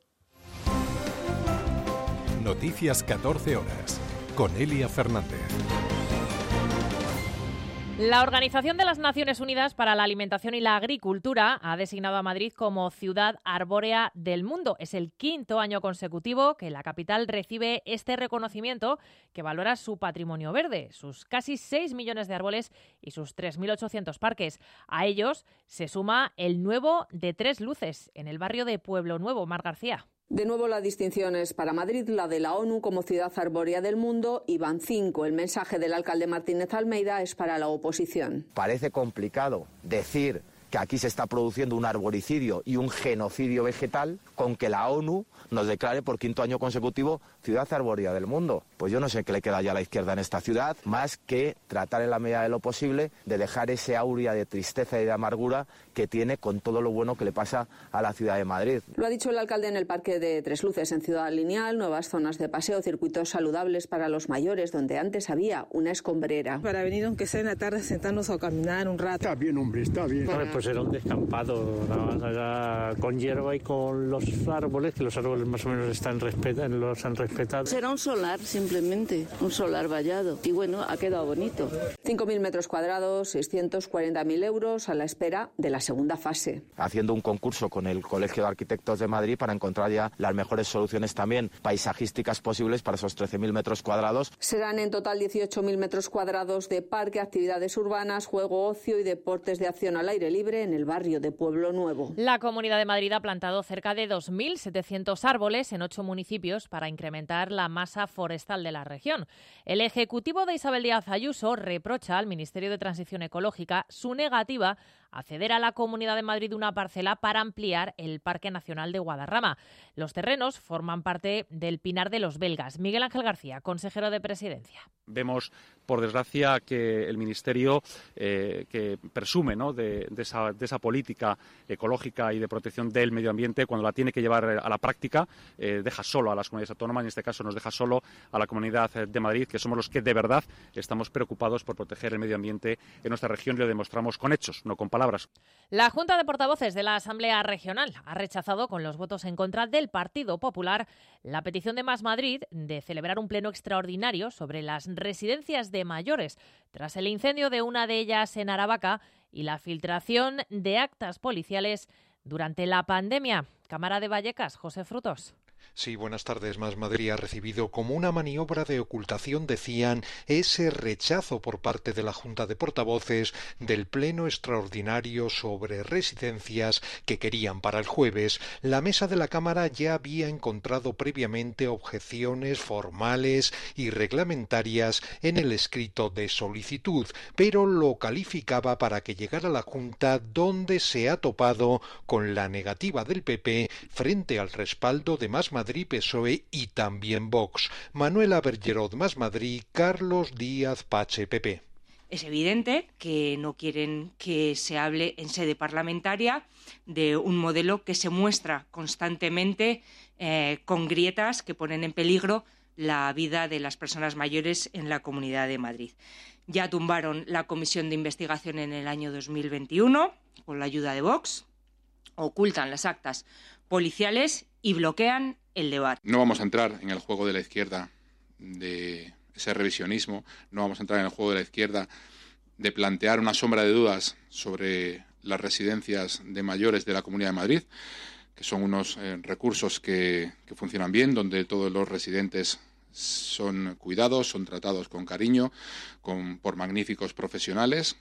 Noticias catorce horas, con Elia Fernández. La Organización de las Naciones Unidas para la Alimentación y la Agricultura ha designado a Madrid como ciudad arbórea del mundo. Es el quinto año consecutivo que la capital recibe este reconocimiento que valora su patrimonio verde, sus casi seis millones de árboles y sus tres mil ochocientos parques. A ellos se suma el nuevo de Tres Luces, en el barrio de Pueblo Nuevo. Mar García. De nuevo la distinción es para Madrid, la de la ONU como ciudad arbórea del mundo, y van cinco. El mensaje del alcalde Martínez Almeida es para la oposición. Parece complicado decir que aquí se está produciendo un arboricidio y un genocidio vegetal con que la ONU nos declare por quinto año consecutivo ciudad arbórea del mundo. Pues yo no sé qué le queda ya a la izquierda en esta ciudad, más que tratar en la medida de lo posible de dejar ese aurea de tristeza y de amargura que tiene con todo lo bueno que le pasa a la ciudad de Madrid. Lo ha dicho el alcalde en el Parque de Tres Luces, en Ciudad Lineal, nuevas zonas de paseo, circuitos saludables para los mayores, donde antes había una escombrera. Para venir, aunque sea en la tarde, sentarnos a caminar un rato. Está bien, hombre, está bien. Bueno, pues era un descampado, nada más allá con hierba y con los árboles, que los árboles más o menos están respetados, los han respetado. Será un solar, simplemente, un solar vallado. Y bueno, ha quedado bonito. cinco mil metros cuadrados, seiscientos cuarenta mil euros a la espera de la segunda fase. Haciendo un concurso con el Colegio de Arquitectos de Madrid para encontrar ya las mejores soluciones también paisajísticas posibles para esos trece mil metros cuadrados. Serán en total dieciocho mil metros cuadrados de parque, actividades urbanas, juego, ocio y deportes de acción al aire libre en el barrio de Pueblo Nuevo. La Comunidad de Madrid ha plantado cerca de dos mil setecientos árboles en ocho municipios para incrementar la masa forestal de la región. El ejecutivo de Isabel Díaz Ayuso reprocha al Ministerio de Transición Ecológica su negativa a ceder a la Comunidad de Madrid una parcela para ampliar el Parque Nacional de Guadarrama. Los terrenos forman parte del Pinar de los Belgas. Miguel Ángel García, consejero de Presidencia. Vemos, por desgracia, que el Ministerio, eh, que presume, ¿no?, de, de, esa, de esa política ecológica y de protección del medio ambiente, cuando la tiene que llevar a la práctica, eh, deja solo a las comunidades autónomas, en este caso nos deja solo a la Comunidad de Madrid, que somos los que de verdad estamos preocupados por proteger el medio ambiente en nuestra región, y lo demostramos con hechos, no con palabras. La Junta de Portavoces de la Asamblea Regional ha rechazado, con los votos en contra del Partido Popular, la petición de Más Madrid de celebrar un pleno extraordinario sobre las residencias de mayores, tras el incendio de una de ellas en Aravaca y la filtración de actas policiales durante la pandemia. Cámara de Vallecas, José Frutos. Sí, buenas tardes. Más Madrid ha recibido como una maniobra de ocultación, decían, ese rechazo por parte de la Junta de Portavoces del Pleno Extraordinario sobre Residencias que querían para el jueves. La mesa de la Cámara ya había encontrado previamente objeciones formales y reglamentarias en el escrito de solicitud, pero lo calificaba para que llegara a la Junta, donde se ha topado con la negativa del P P frente al respaldo de Más Madrid, P S O E y también Vox. Manuela Bergerot, Más Madrid, Carlos Díaz Pache, P P. Es evidente que no quieren que se hable en sede parlamentaria de un modelo que se muestra constantemente eh, con grietas que ponen en peligro la vida de las personas mayores en la Comunidad de Madrid. Ya tumbaron la comisión de investigación en el año dos mil veintiuno con la ayuda de Vox, ocultan las actas policiales y bloquean el debate. No vamos a entrar en el juego de la izquierda de ese revisionismo, no vamos a entrar en el juego de la izquierda de plantear una sombra de dudas sobre las residencias de mayores de la Comunidad de Madrid, que son unos eh, recursos que, que funcionan bien, donde todos los residentes son cuidados, son tratados con cariño, con, por magníficos profesionales.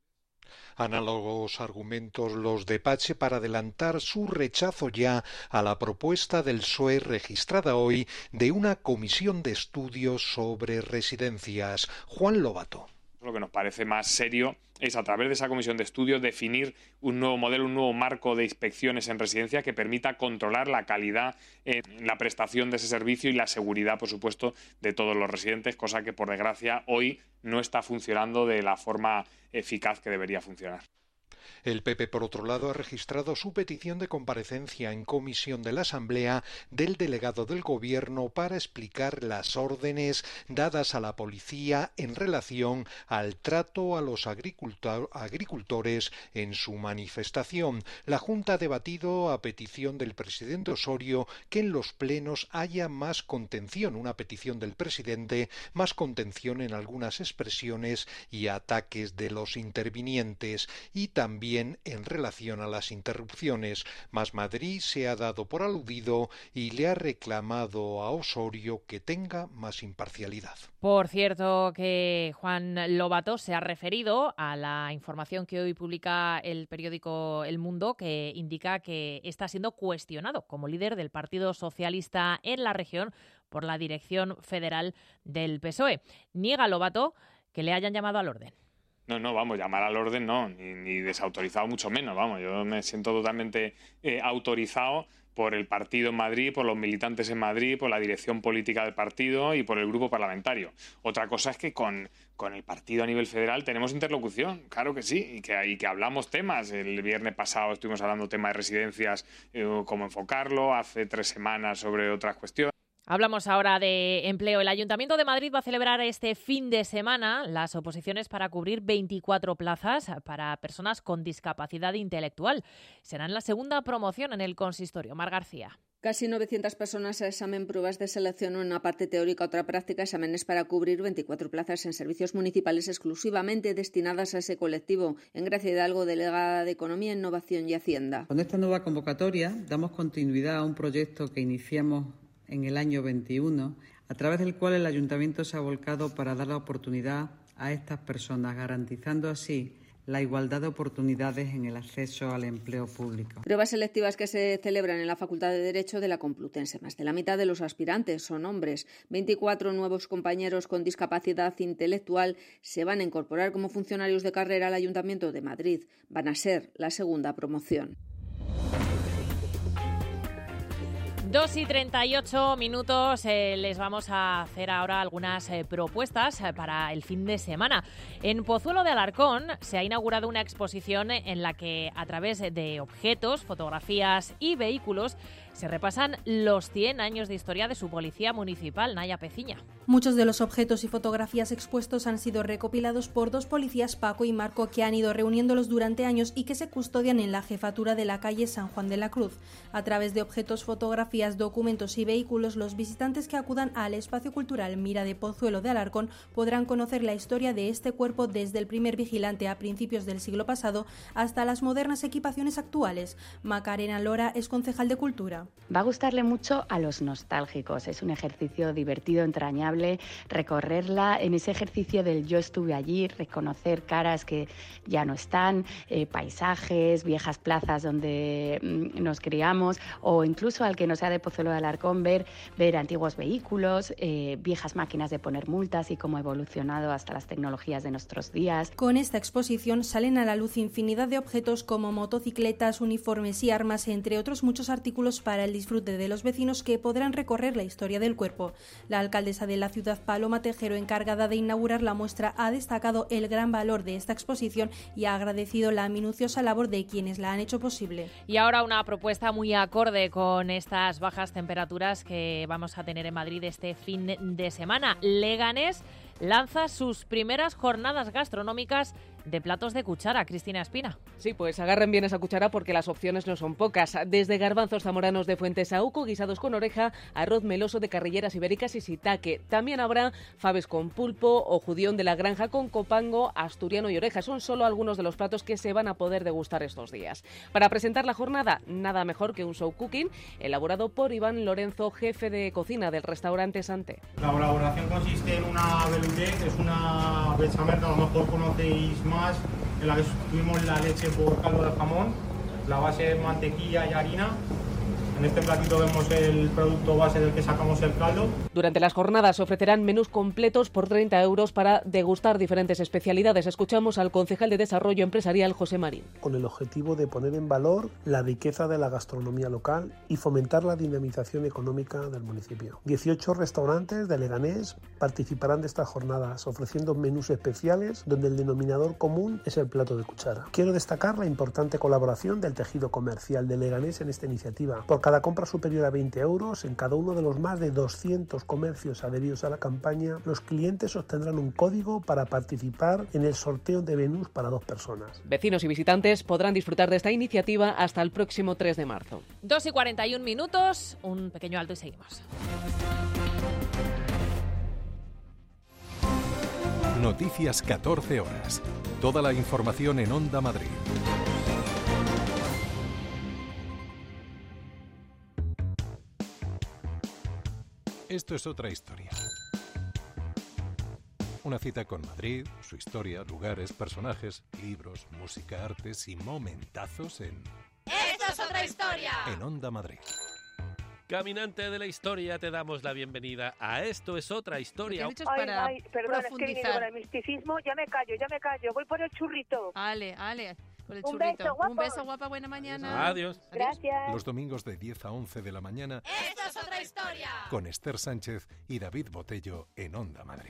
Análogos argumentos los de Pache para adelantar su rechazo ya a la propuesta del P S O E registrada hoy de una comisión de estudios sobre residencias. Juan Lobato. Lo que nos parece más serio es, a través de esa comisión de estudios, definir un nuevo modelo, un nuevo marco de inspecciones en residencia que permita controlar la calidad en la prestación de ese servicio y la seguridad, por supuesto, de todos los residentes, cosa que, por desgracia, hoy no está funcionando de la forma eficaz que debería funcionar. El P P, por otro lado, ha registrado su petición de comparecencia en comisión de la Asamblea del delegado del Gobierno para explicar las órdenes dadas a la policía en relación al trato a los agricultor- agricultores en su manifestación. La Junta ha debatido, a petición del presidente Osorio, que en los plenos haya más contención, una petición del presidente, más contención en algunas expresiones y ataques de los intervinientes, y también en relación a las interrupciones. Más Madrid se ha dado por aludido y le ha reclamado a Osorio que tenga más imparcialidad. Por cierto, que Juan Lobato se ha referido a la información que hoy publica el periódico El Mundo, que indica que está siendo cuestionado como líder del Partido Socialista en la región por la dirección federal del P S O E. Niega Lobato que le hayan llamado al orden. No, no, vamos, llamar al orden no, ni, ni desautorizado mucho menos, vamos, yo me siento totalmente eh, autorizado por el partido en Madrid, por los militantes en Madrid, por la dirección política del partido y por el grupo parlamentario. Otra cosa es que con, con el partido a nivel federal tenemos interlocución, claro que sí, y que, y que hablamos temas. El viernes pasado estuvimos hablando tema de residencias, eh, cómo enfocarlo, hace tres semanas sobre otras cuestiones. Hablamos ahora de empleo. El Ayuntamiento de Madrid va a celebrar este fin de semana las oposiciones para cubrir veinticuatro plazas para personas con discapacidad intelectual. Serán la segunda promoción en el consistorio. Mar García. Casi novecientas personas a examen, pruebas de selección, una parte teórica, otra práctica, exámenes para cubrir veinticuatro plazas en servicios municipales exclusivamente destinadas a ese colectivo. En Gracia Hidalgo, delegada de Economía, Innovación y Hacienda. Con esta nueva convocatoria damos continuidad a un proyecto que iniciamos en el año veintiuno, a través del cual el Ayuntamiento se ha volcado para dar la oportunidad a estas personas, garantizando así la igualdad de oportunidades en el acceso al empleo público. Pruebas selectivas que se celebran en la Facultad de Derecho de la Complutense. Más de la mitad de los aspirantes son hombres. veinticuatro nuevos compañeros con discapacidad intelectual se van a incorporar como funcionarios de carrera al Ayuntamiento de Madrid. Van a ser la segunda promoción. dos y treinta y ocho minutos, eh, les vamos a hacer ahora algunas eh, propuestas eh, para el fin de semana. En Pozuelo de Alarcón se ha inaugurado una exposición en la que, a través de objetos, fotografías y vehículos, se repasan los cien años de historia de su policía municipal, Naya Peciña. Muchos de los objetos y fotografías expuestos han sido recopilados por dos policías, Paco y Marco, que han ido reuniéndolos durante años y que se custodian en la jefatura de la calle San Juan de la Cruz. A través de objetos, fotografías, documentos y vehículos, los visitantes que acudan al espacio cultural Mira de Pozuelo de Alarcón podrán conocer la historia de este cuerpo desde el primer vigilante a principios del siglo pasado hasta las modernas equipaciones actuales. Macarena Lora es concejal de Cultura. García. Va a gustarle mucho a los nostálgicos. Es un ejercicio divertido, entrañable, recorrerla en ese ejercicio del yo estuve allí, reconocer caras que ya no están, eh, paisajes, viejas plazas donde mm, nos criamos, o incluso al que no sea de Pozuelo de Alarcón, ver, ver antiguos vehículos, eh, viejas máquinas de poner multas y cómo ha evolucionado hasta las tecnologías de nuestros días. Con esta exposición salen a la luz infinidad de objetos como motocicletas, uniformes y armas, entre otros muchos artículos para el disfrute de los vecinos que podrán recorrer la historia del cuerpo. La alcaldesa de la ciudad, Paloma Tejero, encargada de inaugurar la muestra, ha destacado el gran valor de esta exposición y ha agradecido la minuciosa labor de quienes la han hecho posible. Y ahora una propuesta muy acorde con estas bajas temperaturas que vamos a tener en Madrid este fin de semana. Leganés lanza sus primeras jornadas gastronómicas de platos de cuchara. Cristina Espina. Sí, pues agarren bien esa cuchara porque las opciones no son pocas. Desde garbanzos zamoranos de Fuentesauco, guisados con oreja, arroz meloso de carrilleras ibéricas y sitaque. También habrá faves con pulpo o judión de la granja con copango, asturiano y oreja. Son solo algunos de los platos que se van a poder degustar estos días. Para presentar la jornada, nada mejor que un show cooking elaborado por Iván Lorenzo, jefe de cocina del restaurante Santé. La elaboración consiste en una velouté, que es una bechamel que a lo mejor conocéis más, en la que sustituimos la leche por caldo de jamón, la base es mantequilla y harina. En este platito vemos el producto base del que sacamos el caldo. Durante las jornadas se ofrecerán menús completos por treinta euros para degustar diferentes especialidades. Escuchamos al concejal de Desarrollo Empresarial, José Marín. Con el objetivo de poner en valor la riqueza de la gastronomía local y fomentar la dinamización económica del municipio. dieciocho restaurantes de Leganés participarán de estas jornadas, ofreciendo menús especiales donde el denominador común es el plato de cuchara. Quiero destacar la importante colaboración del tejido comercial de Leganés en esta iniciativa. Por cada compra superior a veinte euros en cada uno de los más de doscientos comercios adheridos a la campaña, los clientes obtendrán un código para participar en el sorteo de menús para dos personas. Vecinos y visitantes podrán disfrutar de esta iniciativa hasta el próximo tres de marzo. dos y cuarenta y un minutos, un pequeño alto y seguimos. Noticias catorce horas. Toda la información en Onda Madrid. Esto es otra historia. Una cita con Madrid, su historia, lugares, personajes, libros, música, artes y momentazos en... ¡Esto es otra historia! En Onda Madrid. Caminante de la historia, te damos la bienvenida a Esto es otra historia. Ay, ay, perdón, es que he venido con el misticismo. Ya me callo, ya me callo. Voy por el churrito. Ale, ale. Por el Un churrito. beso, guapo. Un beso, guapa, buena mañana. Adiós. Gracias. Los domingos de diez a once de la mañana. ¡Esto es otra historia! Con Esther Sánchez y David Botello en Onda Madrid.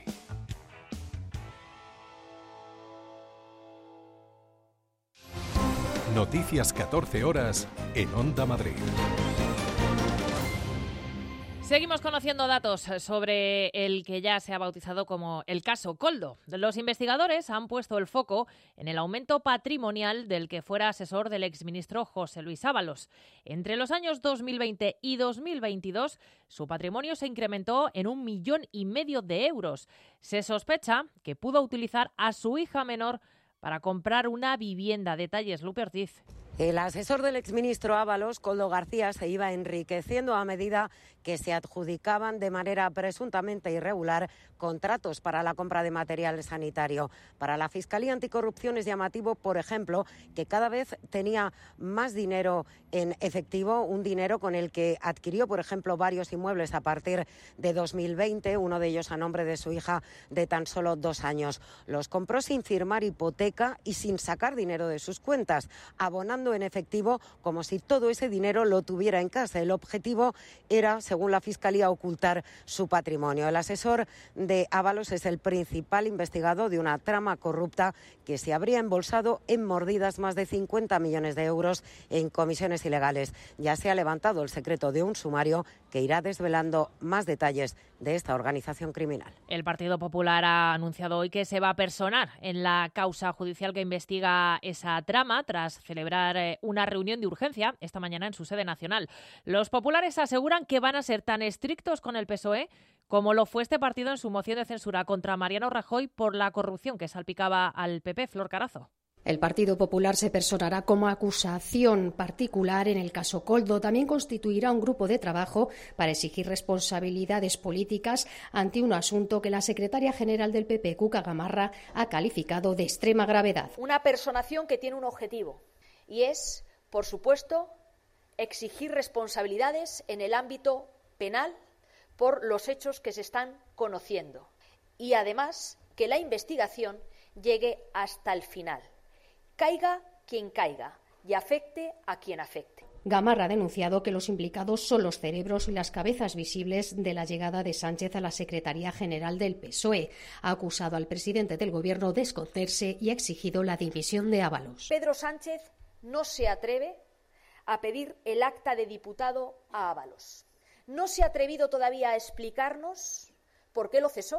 Noticias catorce horas en Onda Madrid. Seguimos conociendo datos sobre el que ya se ha bautizado como el caso Koldo. Los investigadores han puesto el foco en el aumento patrimonial del que fuera asesor del exministro José Luis Ábalos. Entre los años dos mil veinte y dos mil veintidós, su patrimonio se incrementó en un millón y medio de euros. Se sospecha que pudo utilizar a su hija menor para comprar una vivienda. Detalles, Lupe Ortiz. El asesor del exministro Ábalos, Koldo García, se iba enriqueciendo a medida que se adjudicaban de manera presuntamente irregular contratos para la compra de material sanitario. Para la Fiscalía Anticorrupción es llamativo, por ejemplo, que cada vez tenía más dinero en efectivo, un dinero con el que adquirió, por ejemplo, varios inmuebles a partir de dos mil veinte, uno de ellos a nombre de su hija de tan solo dos años. Los compró sin firmar hipoteca y sin sacar dinero de sus cuentas, abonando en efectivo como si todo ese dinero lo tuviera en casa. El objetivo era, según la Fiscalía, ocultar su patrimonio. El asesor de Ábalos es el principal investigado de una trama corrupta que se habría embolsado en mordidas más de cincuenta millones de euros en comisiones ilegales. Ya se ha levantado el secreto de un sumario que irá desvelando más detalles de esta organización criminal. El Partido Popular ha anunciado hoy que se va a personar en la causa judicial que investiga esa trama tras celebrar una reunión de urgencia esta mañana en su sede nacional. Los populares aseguran que van a ser tan estrictos con el P S O E como lo fue este partido en su moción de censura contra Mariano Rajoy por la corrupción que salpicaba al P P. Flor Carazo. El Partido Popular se personará como acusación particular en el caso Koldo. También constituirá un grupo de trabajo para exigir responsabilidades políticas ante un asunto que la secretaria general del P P, Cuca Gamarra, ha calificado de extrema gravedad. Una personación que tiene un objetivo y es, por supuesto, exigir responsabilidades en el ámbito penal por los hechos que se están conociendo y, además, que la investigación llegue hasta el final. Caiga quien caiga y afecte a quien afecte. Gamarra ha denunciado que los implicados son los cerebros y las cabezas visibles de la llegada de Sánchez a la Secretaría General del P S O E. Ha acusado al presidente del Gobierno de esconderse y ha exigido la dimisión de Ábalos. Pedro Sánchez no se atreve a pedir el acta de diputado a Ábalos. No se ha atrevido todavía a explicarnos por qué lo cesó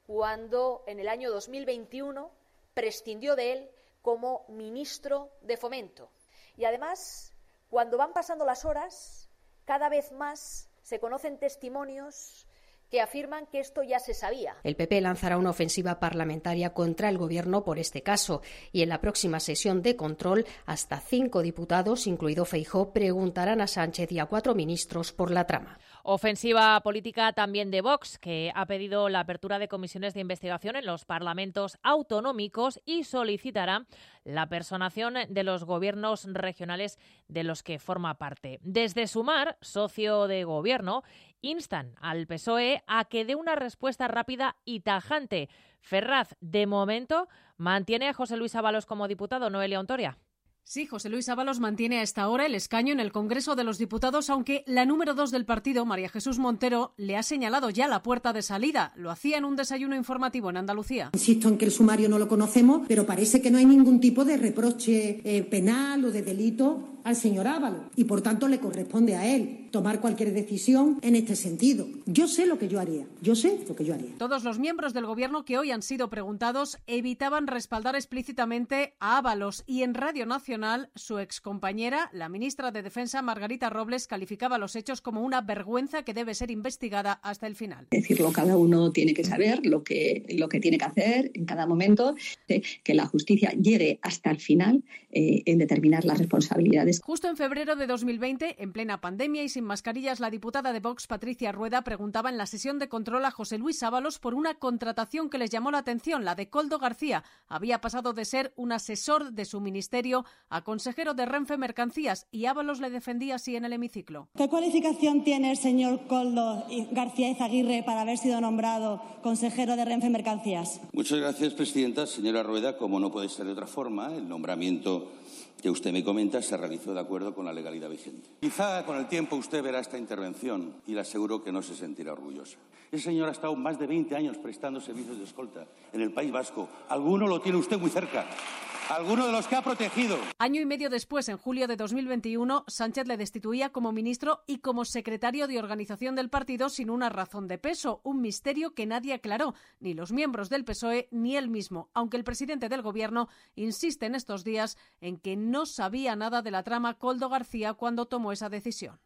cuando en el año dos mil veintiuno prescindió de él como ministro de Fomento. Y además, cuando van pasando las horas, cada vez más se conocen testimonios que afirman que esto ya se sabía. El P P lanzará una ofensiva parlamentaria contra el Gobierno por este caso y en la próxima sesión de control hasta cinco diputados, incluido Feijóo, preguntarán a Sánchez y a cuatro ministros por la trama. Ofensiva política también de Vox, que ha pedido la apertura de comisiones de investigación en los parlamentos autonómicos y solicitará la personación de los gobiernos regionales de los que forma parte. Desde Sumar, socio de gobierno, instan al P S O E a que dé una respuesta rápida y tajante. Ferraz, de momento, mantiene a José Luis Ábalos como diputado. Noelia Ontoria. Sí, José Luis Ábalos mantiene a esta hora el escaño en el Congreso de los Diputados, aunque la número dos del partido, María Jesús Montero, le ha señalado ya la puerta de salida. Lo hacía en un desayuno informativo en Andalucía. Insisto en que el sumario no lo conocemos, pero parece que no hay ningún tipo de reproche eh, penal o de delito al señor Ábalos y, por tanto, le corresponde a él tomar cualquier decisión en este sentido. Yo sé lo que yo haría. Yo sé lo que yo haría. Todos los miembros del Gobierno que hoy han sido preguntados evitaban respaldar explícitamente a Ábalos y en Radio Nacional su excompañera, la ministra de Defensa, Margarita Robles, calificaba los hechos como una vergüenza que debe ser investigada hasta el final. Decirlo, cada uno tiene que saber lo que, lo que tiene que hacer en cada momento, eh, que la justicia llegue hasta el final eh, en determinar las responsabilidades. Justo en febrero de dos mil veinte, en plena pandemia y sin mascarillas, la diputada de Vox, Patricia Rueda, preguntaba en la sesión de control a José Luis Ábalos por una contratación que les llamó la atención, la de Koldo García. Había pasado de ser un asesor de su ministerio a consejero de Renfe Mercancías y Ábalos le defendía así en el hemiciclo. ¿Qué cualificación tiene el señor Koldo García Izaguirre para haber sido nombrado consejero de Renfe Mercancías? Muchas gracias, presidenta. Señora Rueda, como no puede ser de otra forma, el nombramiento que usted me comenta se realizó de acuerdo con la legalidad vigente. Quizá con el tiempo usted verá esta intervención y le aseguro que no se sentirá orgullosa. Ese señor ha estado más de veinte años prestando servicios de escolta en el País Vasco. Alguno lo tiene usted muy cerca. Alguno de los que ha protegido. Año y medio después, en julio de dos mil veintiuno, Sánchez le destituía como ministro y como secretario de organización del partido sin una razón de peso, un misterio que nadie aclaró, ni los miembros del P S O E ni él mismo, aunque el presidente del Gobierno insiste en estos días en que no sabía nada de la trama Koldo García cuando tomó esa decisión.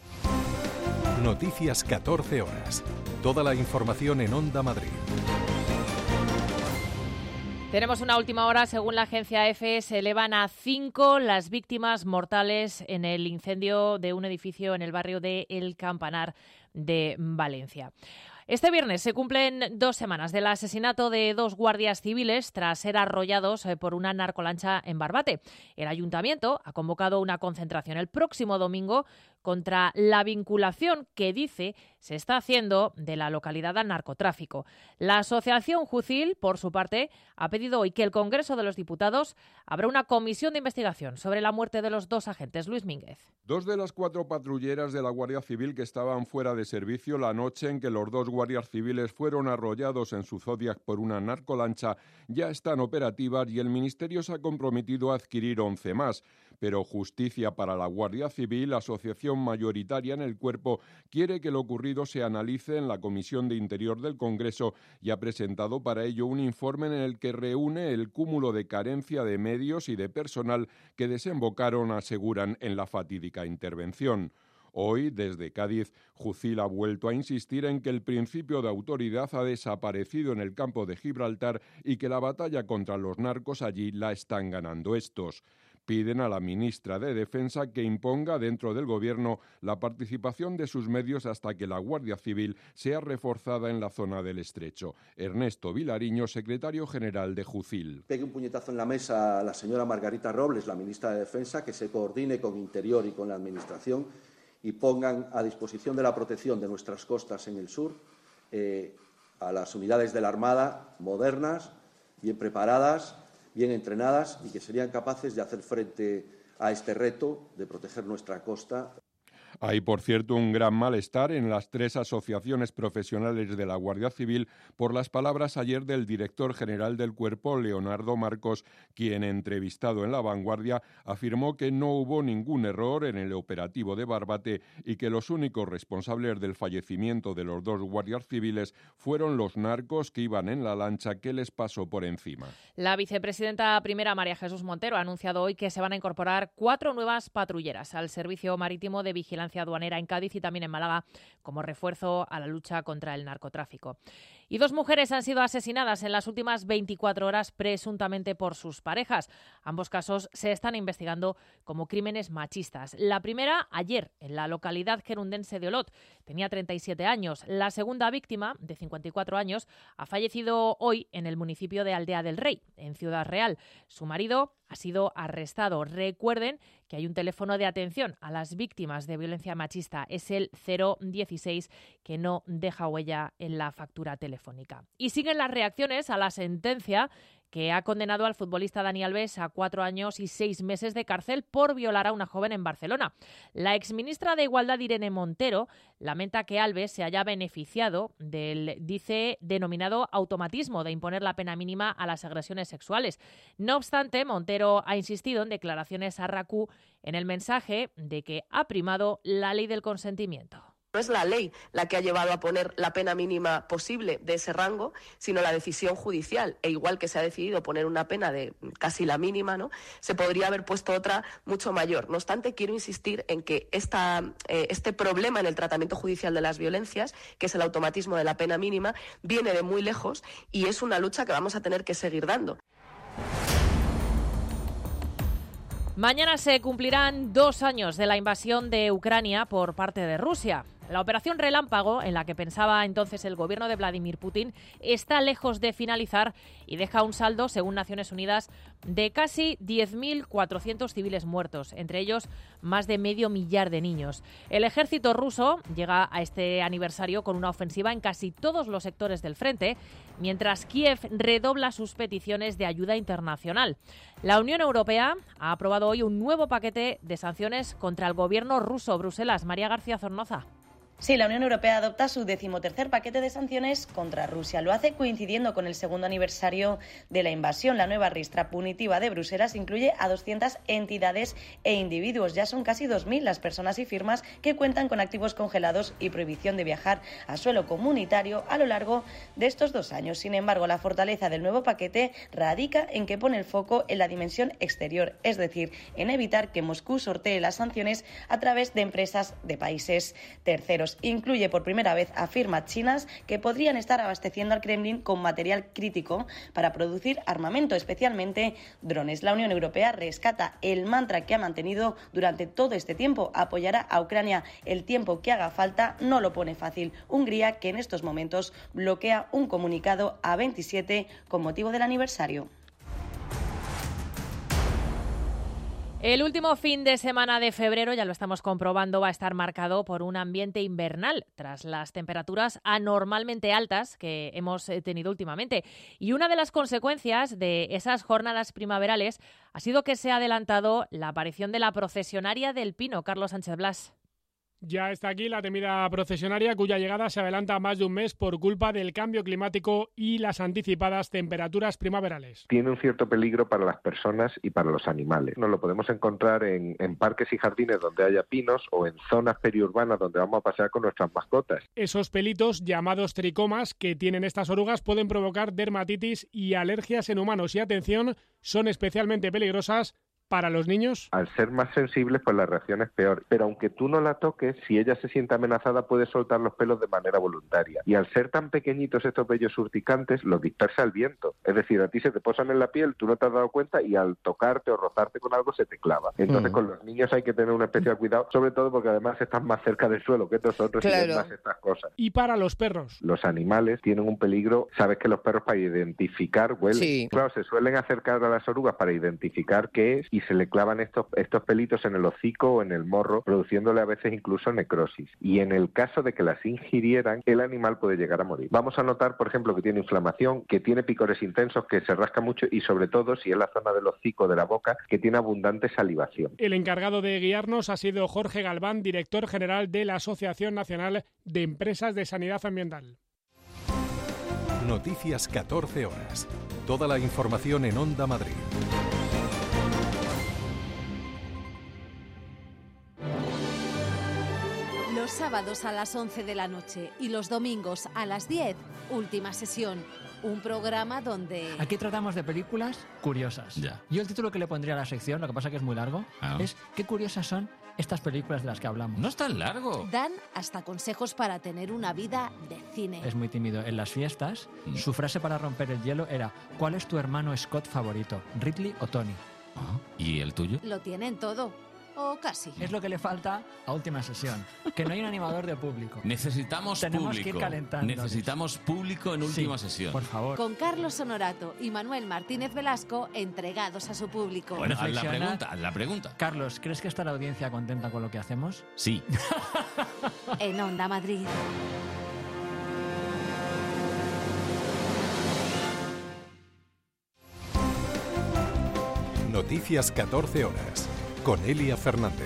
Noticias catorce horas. Toda la información en Onda Madrid. Tenemos una última hora. Según la agencia EFE, se elevan a cinco las víctimas mortales en el incendio de un edificio en el barrio de El Campanar de Valencia. Este viernes se cumplen dos semanas del asesinato de dos guardias civiles tras ser arrollados por una narcolancha en Barbate. El ayuntamiento ha convocado una concentración el próximo domingo contra la vinculación que dice se está haciendo de la localidad al narcotráfico. La asociación Jucil, por su parte, ha pedido hoy que el Congreso de los Diputados abra una comisión de investigación sobre la muerte de los dos agentes. Luis Mínguez. Dos de las cuatro patrulleras de la Guardia Civil que estaban fuera de servicio la noche en que los dos guardias civiles fueron arrollados en su Zodiac por una narcolancha ya están operativas y el Ministerio se ha comprometido a adquirir once más. Pero Justicia para la Guardia Civil, asociación mayoritaria en el cuerpo, quiere que lo ocurrido se analice en la Comisión de Interior del Congreso y ha presentado para ello un informe en el que reúne el cúmulo de carencia de medios y de personal que desembocaron, aseguran, en la fatídica intervención. Hoy, desde Cádiz, Jucil ha vuelto a insistir en que el principio de autoridad ha desaparecido en el campo de Gibraltar y que la batalla contra los narcos allí la están ganando estos. Piden a la ministra de Defensa que imponga dentro del Gobierno la participación de sus medios hasta que la Guardia Civil sea reforzada en la zona del Estrecho. Ernesto Vilariño, secretario general de Jucil. Pegue un puñetazo en la mesa a la señora Margarita Robles, la ministra de Defensa, que se coordine con Interior y con la Administración y pongan a disposición de la protección de nuestras costas en el sur eh, a las unidades de la Armada modernas, bien preparadas, bien entrenadas y que serían capaces de hacer frente a este reto de proteger nuestra costa. Hay, por cierto, un gran malestar en las tres asociaciones profesionales de la Guardia Civil por las palabras ayer del director general del cuerpo, Leonardo Marcos, quien, entrevistado en La Vanguardia, afirmó que no hubo ningún error en el operativo de Barbate y que los únicos responsables del fallecimiento de los dos guardias civiles fueron los narcos que iban en la lancha que les pasó por encima. La vicepresidenta primera, María Jesús Montero, ha anunciado hoy que se van a incorporar cuatro nuevas patrulleras al Servicio Marítimo de Vigilancia Aduanera en Cádiz y también en Málaga como refuerzo a la lucha contra el narcotráfico. Y dos mujeres han sido asesinadas en las últimas veinticuatro horas presuntamente por sus parejas. Ambos casos se están investigando como crímenes machistas. La primera ayer en la localidad gerundense de Olot. Tenía treinta y siete años. La segunda víctima, de cincuenta y cuatro años, ha fallecido hoy en el municipio de Aldea del Rey, en Ciudad Real. Su marido ha sido arrestado. Recuerden que hay un teléfono de atención a las víctimas de violencia machista. Es el cero dieciséis, que no deja huella en la factura telefónica. Y siguen las reacciones a la sentencia que ha condenado al futbolista Dani Alves a cuatro años y seis meses de cárcel por violar a una joven en Barcelona. La exministra de Igualdad, Irene Montero, lamenta que Alves se haya beneficiado del, dice, denominado automatismo de imponer la pena mínima a las agresiones sexuales. No obstante, Montero ha insistido en declaraciones a RACU en el mensaje de que ha primado la ley del consentimiento. No es la ley la que ha llevado a poner la pena mínima posible de ese rango, sino la decisión judicial. E igual que se ha decidido poner una pena de casi la mínima, ¿no?, se podría haber puesto otra mucho mayor. No obstante, quiero insistir en que esta, eh, este problema en el tratamiento judicial de las violencias, que es el automatismo de la pena mínima, viene de muy lejos y es una lucha que vamos a tener que seguir dando. Mañana se cumplirán dos años de la invasión de Ucrania por parte de Rusia. La operación Relámpago, en la que pensaba entonces el gobierno de Vladimir Putin, está lejos de finalizar y deja un saldo, según Naciones Unidas, de casi diez mil cuatrocientos civiles muertos, entre ellos más de medio millar de niños. El ejército ruso llega a este aniversario con una ofensiva en casi todos los sectores del frente, mientras Kiev redobla sus peticiones de ayuda internacional. La Unión Europea ha aprobado hoy un nuevo paquete de sanciones contra el gobierno ruso. Bruselas, María García Zornoza. Sí, la Unión Europea adopta su decimotercer paquete de sanciones contra Rusia. Lo hace coincidiendo con el segundo aniversario de la invasión. La nueva ristra punitiva de Bruselas incluye a doscientas entidades e individuos. Ya son casi dos mil las personas y firmas que cuentan con activos congelados y prohibición de viajar a suelo comunitario a lo largo de estos dos años. Sin embargo, la fortaleza del nuevo paquete radica en que pone el foco en la dimensión exterior, es decir, en evitar que Moscú sortee las sanciones a través de empresas de países terceros. Incluye por primera vez a firmas chinas que podrían estar abasteciendo al Kremlin con material crítico para producir armamento, especialmente drones. La Unión Europea rescata el mantra que ha mantenido durante todo este tiempo: apoyará a Ucrania el tiempo que haga falta. No lo pone fácil Hungría, que en estos momentos bloquea un comunicado a veintisiete con motivo del aniversario. El último fin de semana de febrero, ya lo estamos comprobando, va a estar marcado por un ambiente invernal tras las temperaturas anormalmente altas que hemos tenido últimamente. Y una de las consecuencias de esas jornadas primaverales ha sido que se ha adelantado la aparición de la procesionaria del Pino. Carlos Sánchez Blas. Ya está aquí la temida procesionaria, cuya llegada se adelanta más de un mes por culpa del cambio climático y las anticipadas temperaturas primaverales. Tiene un cierto peligro para las personas y para los animales. Nos lo podemos encontrar en, en parques y jardines donde haya pinos o en zonas periurbanas donde vamos a pasear con nuestras mascotas. Esos pelitos, llamados tricomas, que tienen estas orugas pueden provocar dermatitis y alergias en humanos. Y atención, son especialmente peligrosas para los niños? Al ser más sensibles, pues la reacción es peor. Pero aunque tú no la toques, si ella se siente amenazada, puede soltar los pelos de manera voluntaria. Y al ser tan pequeñitos estos vellos urticantes, los dispersa el viento. Es decir, a ti se te posan en la piel, tú no te has dado cuenta y al tocarte o rozarte con algo se te clava. Entonces mm. con los niños hay que tener un especial cuidado, sobre todo porque además están más cerca del suelo que nosotros claro. y ven más estas cosas. ¿Y para los perros? Los animales tienen un peligro. Sabes que los perros para identificar huelen. Sí. Claro, se suelen acercar a las orugas para identificar qué es y se le clavan estos, estos pelitos en el hocico o en el morro, produciéndole a veces incluso necrosis. Y en el caso de que las ingirieran, el animal puede llegar a morir. Vamos a notar, por ejemplo, que tiene inflamación, que tiene picores intensos, que se rasca mucho y sobre todo, si es la zona del hocico de la boca, que tiene abundante salivación. El encargado de guiarnos ha sido Jorge Galván, director general de la Asociación Nacional de Empresas de Sanidad Ambiental. Noticias catorce horas. Toda la información en Onda Madrid. Los sábados a las once de la noche y los domingos a las diez, última sesión. Un programa donde... Aquí tratamos de películas curiosas. Ya. Yo el título que le pondría a la sección, lo que pasa que es muy largo, ah. es ¿qué curiosas son estas películas de las que hablamos? No es tan largo. Dan hasta consejos para tener una vida de cine. Es muy tímido. En las fiestas, mm. su frase para romper el hielo era ¿cuál es tu hermano Scott favorito? ¿Ridley o Tony? Ah. ¿Y el tuyo? Lo tienen todo. O casi. Es lo que le falta a última sesión. Que no hay un animador de público. Necesitamos Tenemos público. Que ir calentando. Necesitamos público en última sí, sesión. Por favor. Con Carlos Honorato y Manuel Martínez Velasco entregados a su público. Bueno, haz la pregunta, haz la pregunta. Carlos, ¿crees que está la audiencia contenta con lo que hacemos? Sí. En Onda Madrid. Noticias catorce horas. Con Elia Fernández.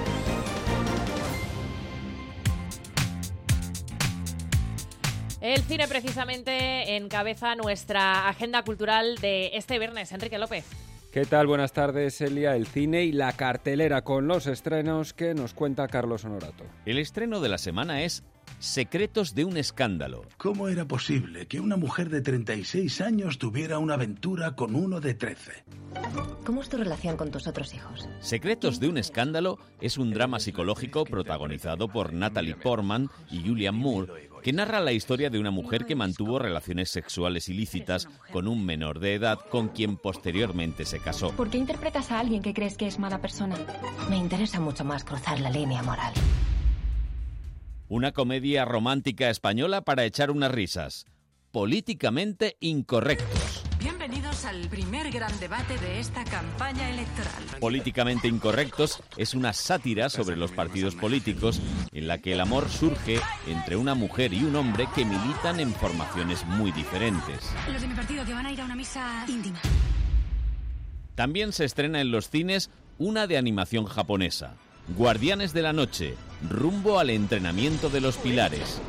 El cine precisamente encabeza nuestra agenda cultural de este viernes. Enrique López. ¿Qué tal? Buenas tardes, Elia. El cine y la cartelera con los estrenos que nos cuenta Carlos Honorato. El estreno de la semana es Secretos de un escándalo. ¿Cómo era posible que una mujer de treinta y seis años tuviera una aventura con uno de trece? ¿Cómo es tu relación con tus otros hijos? Secretos de un escándalo es un drama psicológico protagonizado por Natalie Portman y Julianne Moore, que narra la historia de una mujer que mantuvo relaciones sexuales ilícitas con un menor de edad con quien posteriormente se casó. ¿Por qué interpretas a alguien que crees que es mala persona? Me interesa mucho más cruzar la línea moral. Una comedia romántica española para echar unas risas. Políticamente incorrectos. Bienvenidos al primer gran debate de esta campaña electoral. Políticamente incorrectos es una sátira sobre los partidos políticos en la que el amor surge entre una mujer y un hombre que militan en formaciones muy diferentes. Los de mi partido que van a ir a una misa íntima. También se estrena en los cines una de animación japonesa. Guardianes de la Noche, rumbo al entrenamiento de los pilares.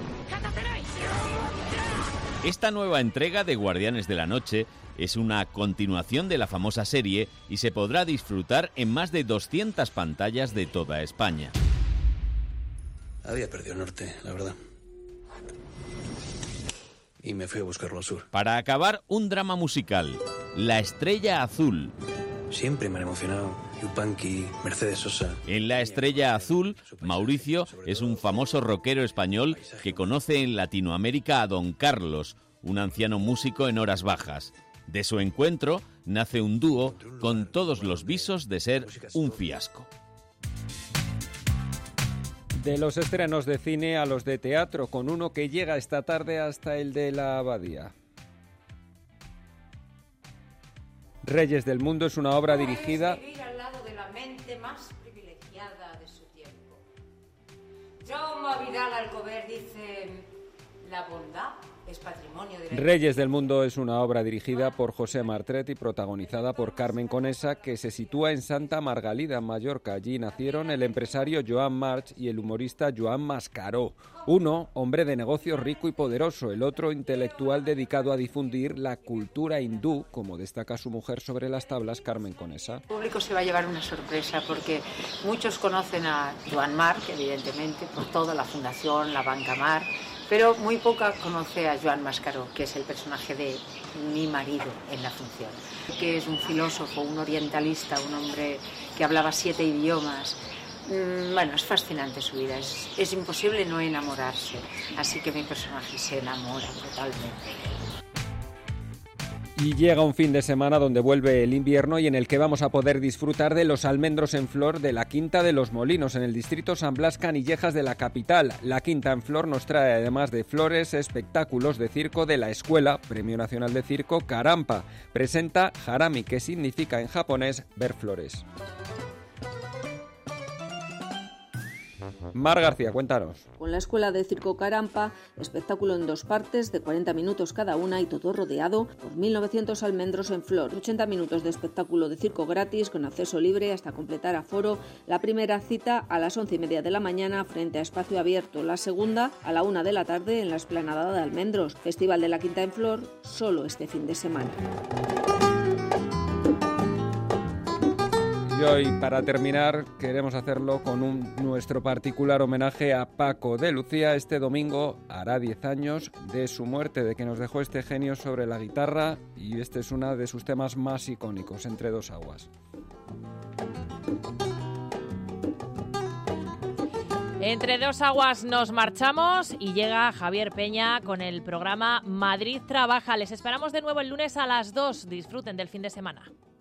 Esta nueva entrega de Guardianes de la Noche es una continuación de la famosa serie y se podrá disfrutar en más de doscientas pantallas de toda España. Había perdido el norte, la verdad. Y me fui a buscarlo al sur. Para acabar, un drama musical, La Estrella Azul. Siempre me han emocionado Yupanqui, Mercedes Sosa. En La Estrella Azul, Mauricio es un famoso rockero español que conoce en Latinoamérica a Don Carlos, un anciano músico en horas bajas. De su encuentro nace un dúo con todos los visos de ser un fiasco. De los estrenos de cine a los de teatro, con uno que llega esta tarde hasta el de la Abadía. Reyes del Mundo es una obra dirigida... Vivir al lado de la mente más privilegiada de su tiempo. Jaume Vidal Alcover dice: la bondad es patrimonio de la... Reyes del Mundo es una obra dirigida por José Martret y protagonizada por Carmen Conesa, que se sitúa en Santa Margalida, Mallorca. Allí nacieron el empresario Joan March y el humorista Joan Mascaró. Uno, hombre de negocios rico y poderoso, el otro, intelectual dedicado a difundir la cultura hindú, como destaca su mujer sobre las tablas, Carmen Conesa. El público se va a llevar una sorpresa porque muchos conocen a Joan March, evidentemente, por toda la fundación, la Banca March, pero muy poca conoce a Joan Mascaró, que es el personaje de mi marido en La Función, que es un filósofo, un orientalista, un hombre que hablaba siete idiomas. Bueno, es fascinante su vida, es, es imposible no enamorarse, así que mi personaje se enamora totalmente. Y llega un fin de semana donde vuelve el invierno y en el que vamos a poder disfrutar de los almendros en flor de la Quinta de los Molinos, en el distrito San Blas Canillejas de la capital. La Quinta en flor nos trae, además de flores, espectáculos de circo de la escuela, Premio Nacional de Circo Carampa. Presenta Harami, que significa en japonés ver flores. Mar García, cuéntanos. Con la Escuela de Circo Carampa, espectáculo en dos partes de cuarenta minutos cada una y todo rodeado por mil novecientos almendros en flor. ochenta minutos de espectáculo de circo gratis con acceso libre hasta completar aforo. La primera cita a las once y media de la mañana frente a espacio abierto. La segunda a la una de la tarde en la explanada de Almendros. Festival de la Quinta en flor solo este fin de semana. Y hoy, para terminar, queremos hacerlo con un, nuestro particular homenaje a Paco de Lucía. Este domingo hará diez años de su muerte, de que nos dejó este genio sobre la guitarra, y este es uno de sus temas más icónicos, Entre dos aguas. Entre dos aguas nos marchamos y llega Javier Peña con el programa Madrid Trabaja. Les esperamos de nuevo el lunes a las dos. Disfruten del fin de semana.